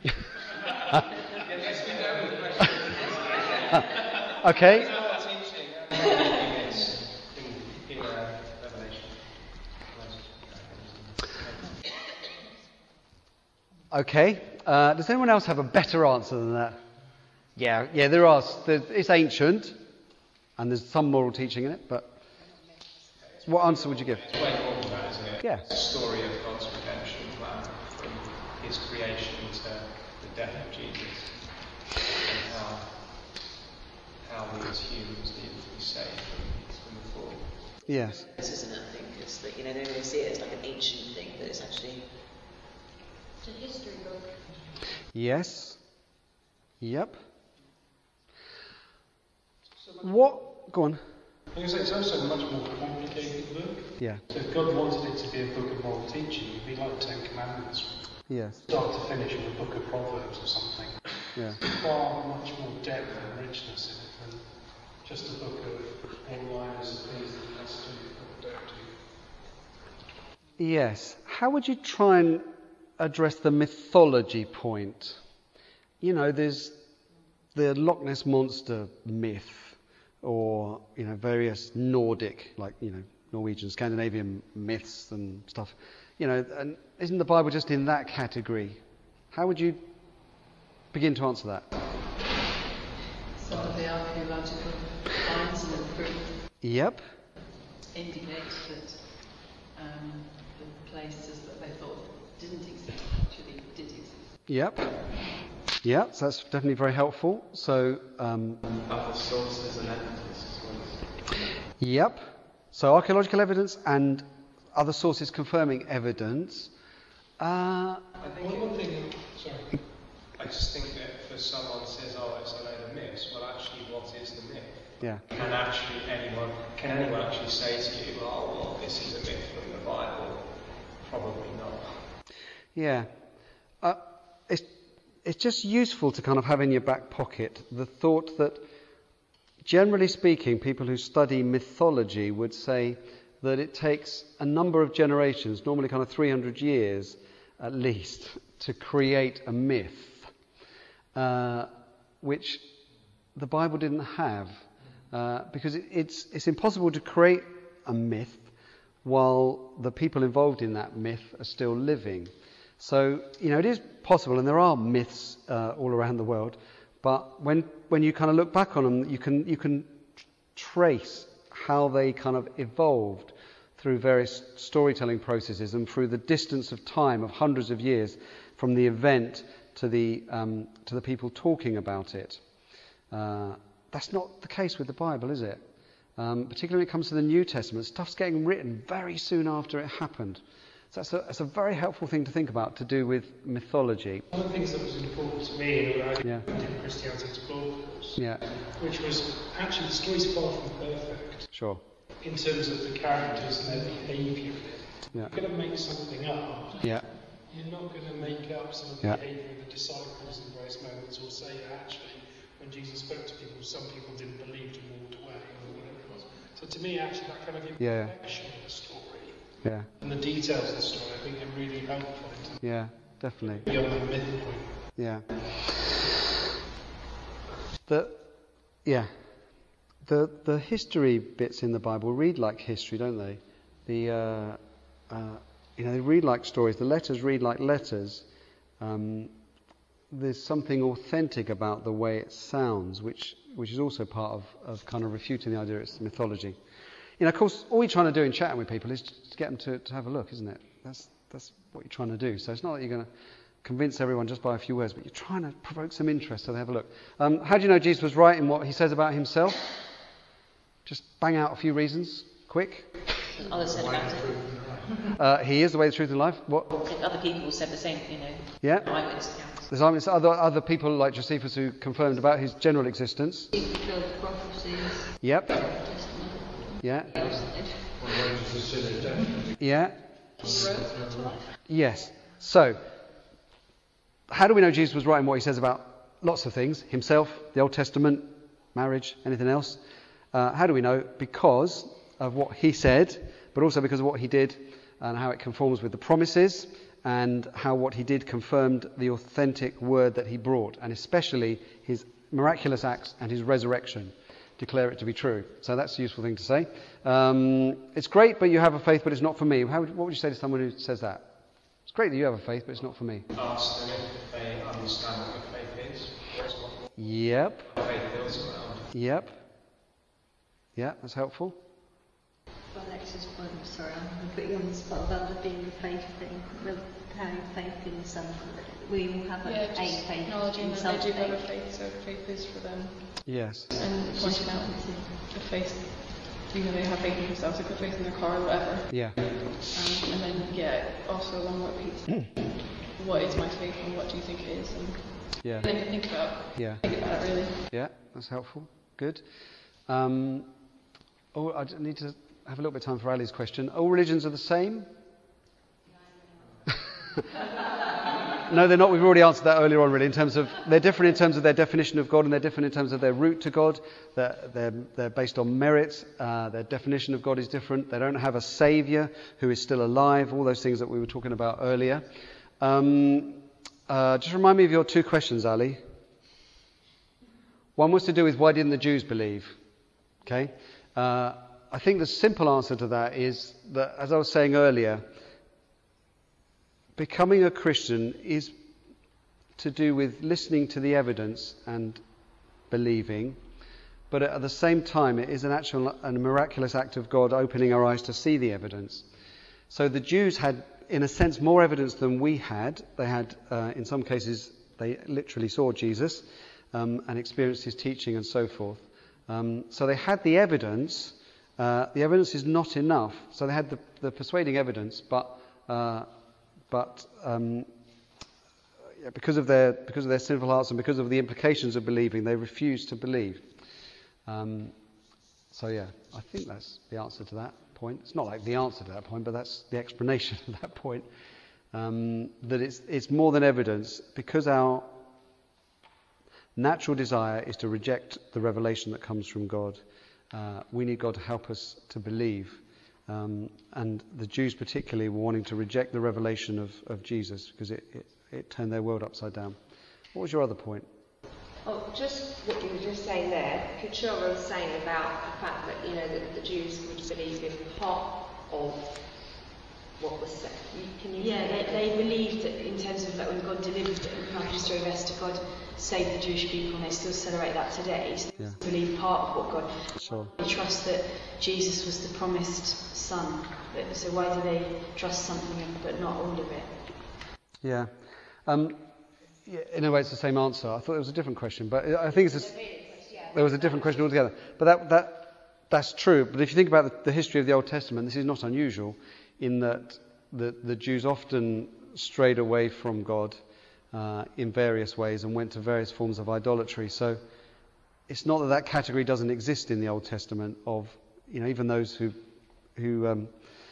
[SPEAKER 1] Okay. Okay. Uh, does anyone else have a better answer than that? Yeah, yeah. There are. There, it's ancient, and there's some moral teaching in it. But what answer would you give?
[SPEAKER 4] It's way more than that, isn't it?
[SPEAKER 1] Yeah.
[SPEAKER 4] It's the story of God's redemption plan from His creation to the death of Jesus, and how how we as humans need to be saved from, from the fall.
[SPEAKER 1] Yes.
[SPEAKER 3] This isn't it, I think. It's that, you know, they really see it as like an ancient thing, but it's actually...
[SPEAKER 2] It's a history book.
[SPEAKER 1] Yes. Yep. What? Go on.
[SPEAKER 12] I was it's also a much more complicated book.
[SPEAKER 1] Yeah.
[SPEAKER 12] So if God wanted it to be a book of moral teaching, it would be like Ten Commandments.
[SPEAKER 1] Yes.
[SPEAKER 12] Start to finish with a book of Proverbs or something.
[SPEAKER 1] Yeah.
[SPEAKER 12] Far much more depth and richness in it than just a book of one-liners of things that you must do or don't do.
[SPEAKER 1] Yes. How would you try and address the mythology point? You know, there's the Loch Ness Monster myth, or you know various Nordic, like you know Norwegian, Scandinavian myths and stuff, you know, and isn't the Bible just in that category? How would you begin to answer that?
[SPEAKER 10] Some of the archaeological finds and proof
[SPEAKER 1] Yep.
[SPEAKER 10] indicate that um, the places that they thought didn't exist actually did exist.
[SPEAKER 1] Yep. Yeah, so that's definitely very helpful. So, um,
[SPEAKER 4] Other sources and evidence as well.
[SPEAKER 1] Yep. So archaeological evidence and other sources confirming evidence. Uh,
[SPEAKER 4] I think one it, thing, sorry. I just think that for someone says, "Oh, it's a load of myths." Well, actually, what is the myth?
[SPEAKER 1] Yeah.
[SPEAKER 4] Can actually anyone can anyone actually say to you, "Oh, well, this is a myth from the Bible"? Probably not.
[SPEAKER 1] Yeah. Uh, it's it's just useful to kind of have in your back pocket the thought that, generally speaking, people who study mythology would say that it takes a number of generations, normally kind of three hundred years at least, to create a myth, uh, which the Bible didn't have, uh, because it, it's it's impossible to create a myth while the people involved in that myth are still living. So, you know, it is possible, and there are myths uh, all around the world, but when when you kind of look back on them, you can you can trace how they kind of evolved through various storytelling processes and through the distance of time of hundreds of years from the event to the um, to the people talking about it. Uh, that's not the case with the Bible, is it? Um, particularly when it comes to the New Testament, stuff's getting written very soon after it happened. So that's a, that's a very helpful thing to think about to do with mythology.
[SPEAKER 12] One of the things that was important to me when I
[SPEAKER 1] Yeah.
[SPEAKER 12] did Christianity Explored course,
[SPEAKER 1] Yeah,
[SPEAKER 12] which was actually the story's far from perfect
[SPEAKER 1] sure.
[SPEAKER 12] in terms of the characters and their behaviour.
[SPEAKER 1] Yeah.
[SPEAKER 12] You're going to make something up.
[SPEAKER 1] Yeah.
[SPEAKER 12] You're not going to make up some of the
[SPEAKER 1] Yeah.
[SPEAKER 12] behaviour of the disciples in various moments, or say that actually when Jesus spoke to people, some people didn't believe and walked away, or whatever it was. So to me, actually, that kind of gives
[SPEAKER 1] Yeah.
[SPEAKER 12] perfection of the story.
[SPEAKER 1] Yeah,
[SPEAKER 12] And the details of the story, I think, are really helpful in
[SPEAKER 1] yeah, definitely.
[SPEAKER 12] beyond the myth point.
[SPEAKER 1] Yeah. The yeah. The the history bits in the Bible read like history, don't they? The uh, uh, you know they read like stories. The letters read like letters. Um, there's something authentic about the way it sounds, which which is also part of, of kind of refuting the idea it's mythology. You know, of course, all you're trying to do in chatting with people is to get them to, to have a look, isn't it? That's that's what you're trying to do. So it's not that you're going to convince everyone just by a few words, but you're trying to provoke some interest so they have a look. Um, how do you know Jesus was right in what he says about himself? Just bang out a few reasons, quick.
[SPEAKER 3] Others said about it.
[SPEAKER 1] Uh, he is the way, the truth, and life. What?
[SPEAKER 3] Other people said the same, you know.
[SPEAKER 1] Yeah.
[SPEAKER 3] Eyewitness accounts.
[SPEAKER 1] There's obviously other other people like Josephus who confirmed about his general existence.
[SPEAKER 9] Fulfilled prophecies.
[SPEAKER 1] Yep.
[SPEAKER 9] Testament.
[SPEAKER 1] Yeah.
[SPEAKER 9] Else
[SPEAKER 1] Yeah.
[SPEAKER 9] wrote life.
[SPEAKER 1] Yes. So, how do we know Jesus was right in what he says about lots of things? Himself, the Old Testament, marriage, anything else? Uh, how do we know? Because of what he said, but also because of what he did and how it conforms with the promises and how what he did confirmed the authentic word that he brought, and especially his miraculous acts and his resurrection declare it to be true. So that's a useful thing to say. Um, it's great, but you have a faith, but it's not for me. How would, what would you say to someone who says that? It's great that you have a faith, but it's not for me.
[SPEAKER 4] Ask them if they understand what the faith is. What's what
[SPEAKER 1] Yep.
[SPEAKER 4] faith builds around.
[SPEAKER 1] Yep. Yeah, that's helpful.
[SPEAKER 9] Well, Alexis, well, I'm sorry, I'm going to put you on the spot about the being the faith thing. Well, having faith in something. We all have a,
[SPEAKER 2] Yeah,
[SPEAKER 9] a
[SPEAKER 2] just
[SPEAKER 9] faith
[SPEAKER 2] acknowledging
[SPEAKER 9] in
[SPEAKER 2] that
[SPEAKER 9] something.
[SPEAKER 2] they do have a faith, so faith is for them.
[SPEAKER 1] Yes.
[SPEAKER 2] And pointing out the faith, you know, they have faith in themselves, they put faith in their car or whatever.
[SPEAKER 1] Yeah.
[SPEAKER 2] Um, and then, yeah, also along what Pete, what is my faith and what do you think it is? And
[SPEAKER 1] Yeah.
[SPEAKER 2] then to think about,
[SPEAKER 1] Yeah.
[SPEAKER 2] think about it really.
[SPEAKER 1] Yeah, that's helpful. Good. Um, oh, I need to have a little bit of time for Ali's question. All religions are the same? No, they're not. We've already answered that earlier on, really, in terms of they're different in terms of their definition of God, and they're different in terms of their route to God. They're, they're, they're based on merit. Uh, their definition of God is different. They don't have a saviour who is still alive, all those things that we were talking about earlier. Um, uh, just remind me of your two questions, Ali. One was to do with why didn't the Jews believe? Okay, uh, I think the simple answer to that is that, as I was saying earlier, becoming a Christian is to do with listening to the evidence and believing, but at the same time it is an actual and miraculous act of God opening our eyes to see the evidence. So the Jews had, in a sense, more evidence than we had. They had, uh, in some cases, they literally saw Jesus um, and experienced his teaching and so forth. Um, so they had the evidence. Uh, the evidence is not enough. So they had the, the persuading evidence, but uh, but um, yeah, because of their because of their sinful hearts and because of the implications of believing, they refused to believe. Um, so yeah, I think that's the answer to that point. It's not like the answer to that point, but that's the explanation of that point. Um, that it's it's more than evidence, because our natural desire is to reject the revelation that comes from God. Uh, we need God to help us to believe. Um, and the Jews particularly were wanting to reject the revelation of, of Jesus because it, it, it turned their world upside down. What was your other point?
[SPEAKER 13] Oh, just what you were just saying there. Kuchura was saying about the fact that, you know, that the Jews would believe in part of what was said. Can you?
[SPEAKER 14] Yeah, they, they believed that in terms of that when God delivered them, like the story of Esther, God saved the Jewish people, and they still celebrate that today. So
[SPEAKER 1] yeah.
[SPEAKER 14] They believe part of what God.
[SPEAKER 1] Sure.
[SPEAKER 14] They trust that Jesus was the promised Son. But, so why do they trust something but not all of it?
[SPEAKER 1] Yeah. Um, yeah. In a way, it's the same answer. I thought it was a different question, but I think it's a, there was a different question altogether. But that that that's true. But if you think about the, the history of the Old Testament, this is not unusual, in that the, the Jews often strayed away from God uh, in various ways and went to various forms of idolatry. So it's not that that category doesn't exist in the Old Testament of, you know, even those who who um,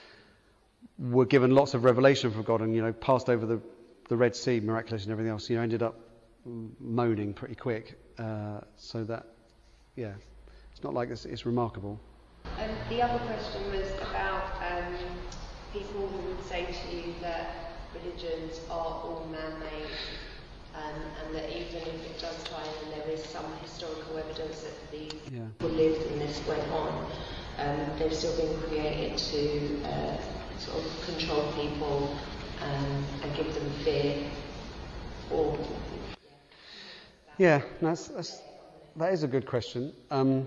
[SPEAKER 1] were given lots of revelation from God and, you know, passed over the, the Red Sea miraculously and everything else, you know, ended up moaning pretty quick. Uh, so that, yeah, it's not like it's, it's remarkable.
[SPEAKER 13] Um, the other question was about um, people who would say to you that religions are all man-made, um, and that even if it does tie in, there is some historical evidence that these
[SPEAKER 1] yeah.
[SPEAKER 13] people lived and this went on, um, they've still been created to uh, sort of control people um, and give them fear. Or
[SPEAKER 1] yeah, that's, that's that is a good question. Um,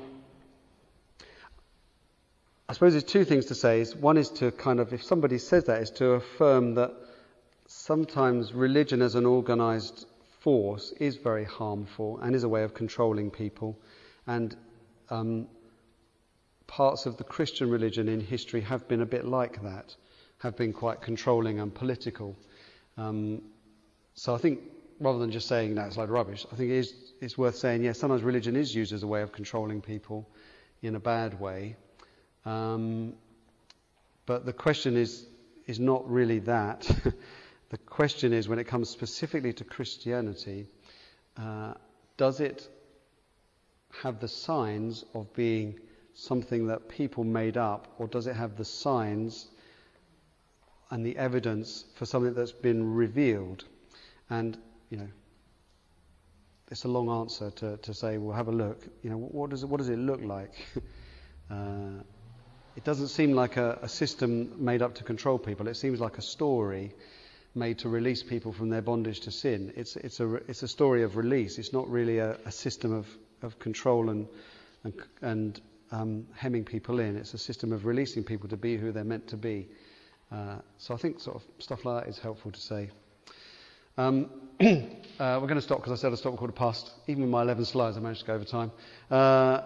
[SPEAKER 1] I suppose there's two things to say. Is one is to kind of, if somebody says that, is to affirm that sometimes religion as an organised force is very harmful and is a way of controlling people. And um, parts of the Christian religion in history have been a bit like that, have been quite controlling and political. Um, so I think rather than just saying, no, it's like rubbish, I think it is, it's worth saying, yes, sometimes religion is used as a way of controlling people in a bad way. Um, but the question is is not really that. The question is, when it comes specifically to Christianity, uh, does it have the signs of being something that people made up, or does it have the signs and the evidence for something that's been revealed? And, you know, it's a long answer to, to say, well, have a look. You know, what does it, what does it look like? uh, It doesn't seem like a, a system made up to control people. It seems like a story made to release people from their bondage to sin. It's it's a it's a story of release. It's not really a, a system of, of control and and, and um, hemming people in. It's a system of releasing people to be who they're meant to be. Uh, so I think sort of stuff like that is helpful to say. Um, uh, we're going to stop because I said I'd stop quarter past. Even with my eleven slides, I managed to go over time. Uh,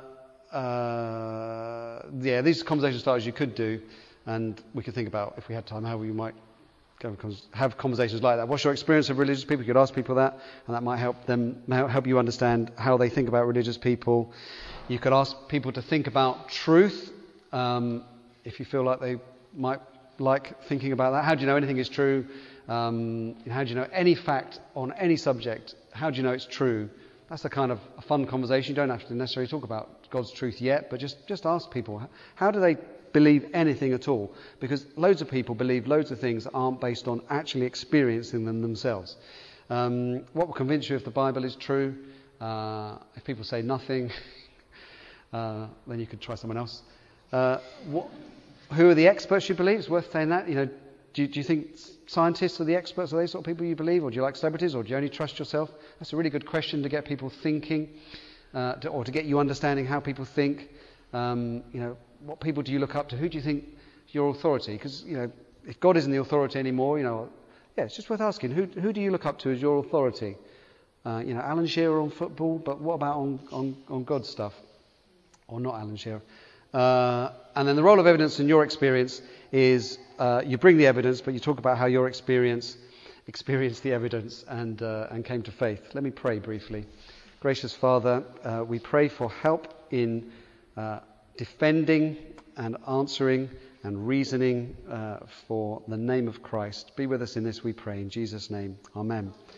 [SPEAKER 1] Uh, yeah, these conversation starters you could do, and we could think about, if we had time, how we might go have conversations like that. What's your experience of religious people? You could ask people that, and that might help them help you understand how they think about religious people. You could ask people to think about truth, um, if you feel like they might like thinking about that. How do you know anything is true? Um, how do you know any fact on any subject? How do you know it's true? That's a kind of a fun conversation. You don't have to necessarily talk about God's truth yet, but just, just ask people, how do they believe anything at all? Because loads of people believe loads of things that aren't based on actually experiencing them themselves. Um, what will convince you if the Bible is true? Uh, if people say nothing, uh, then you could try someone else. Uh, what, who are the experts you believe? It's worth saying that. You know, do you, do you think scientists are the experts? Are they sort of people you believe? Or do you like celebrities? Or do you only trust yourself? That's a really good question to get people thinking, uh, to, or to get you understanding how people think. Um, you know, what people do you look up to? Who do you think is your authority? Because, you know, if God isn't the authority anymore, you know, yeah, it's just worth asking. Who, who do you look up to as your authority? Uh, you know, Alan Shearer on football, but what about on, on, on God's stuff? Or not Alan Shearer. Uh, and then the role of evidence in your experience is uh, you bring the evidence, but you talk about how your experience experienced the evidence and, uh, and came to faith. Let me pray briefly. Gracious Father, uh, we pray for help in uh, defending and answering and reasoning uh, for the name of Christ. Be with us in this, we pray, in Jesus' name. Amen.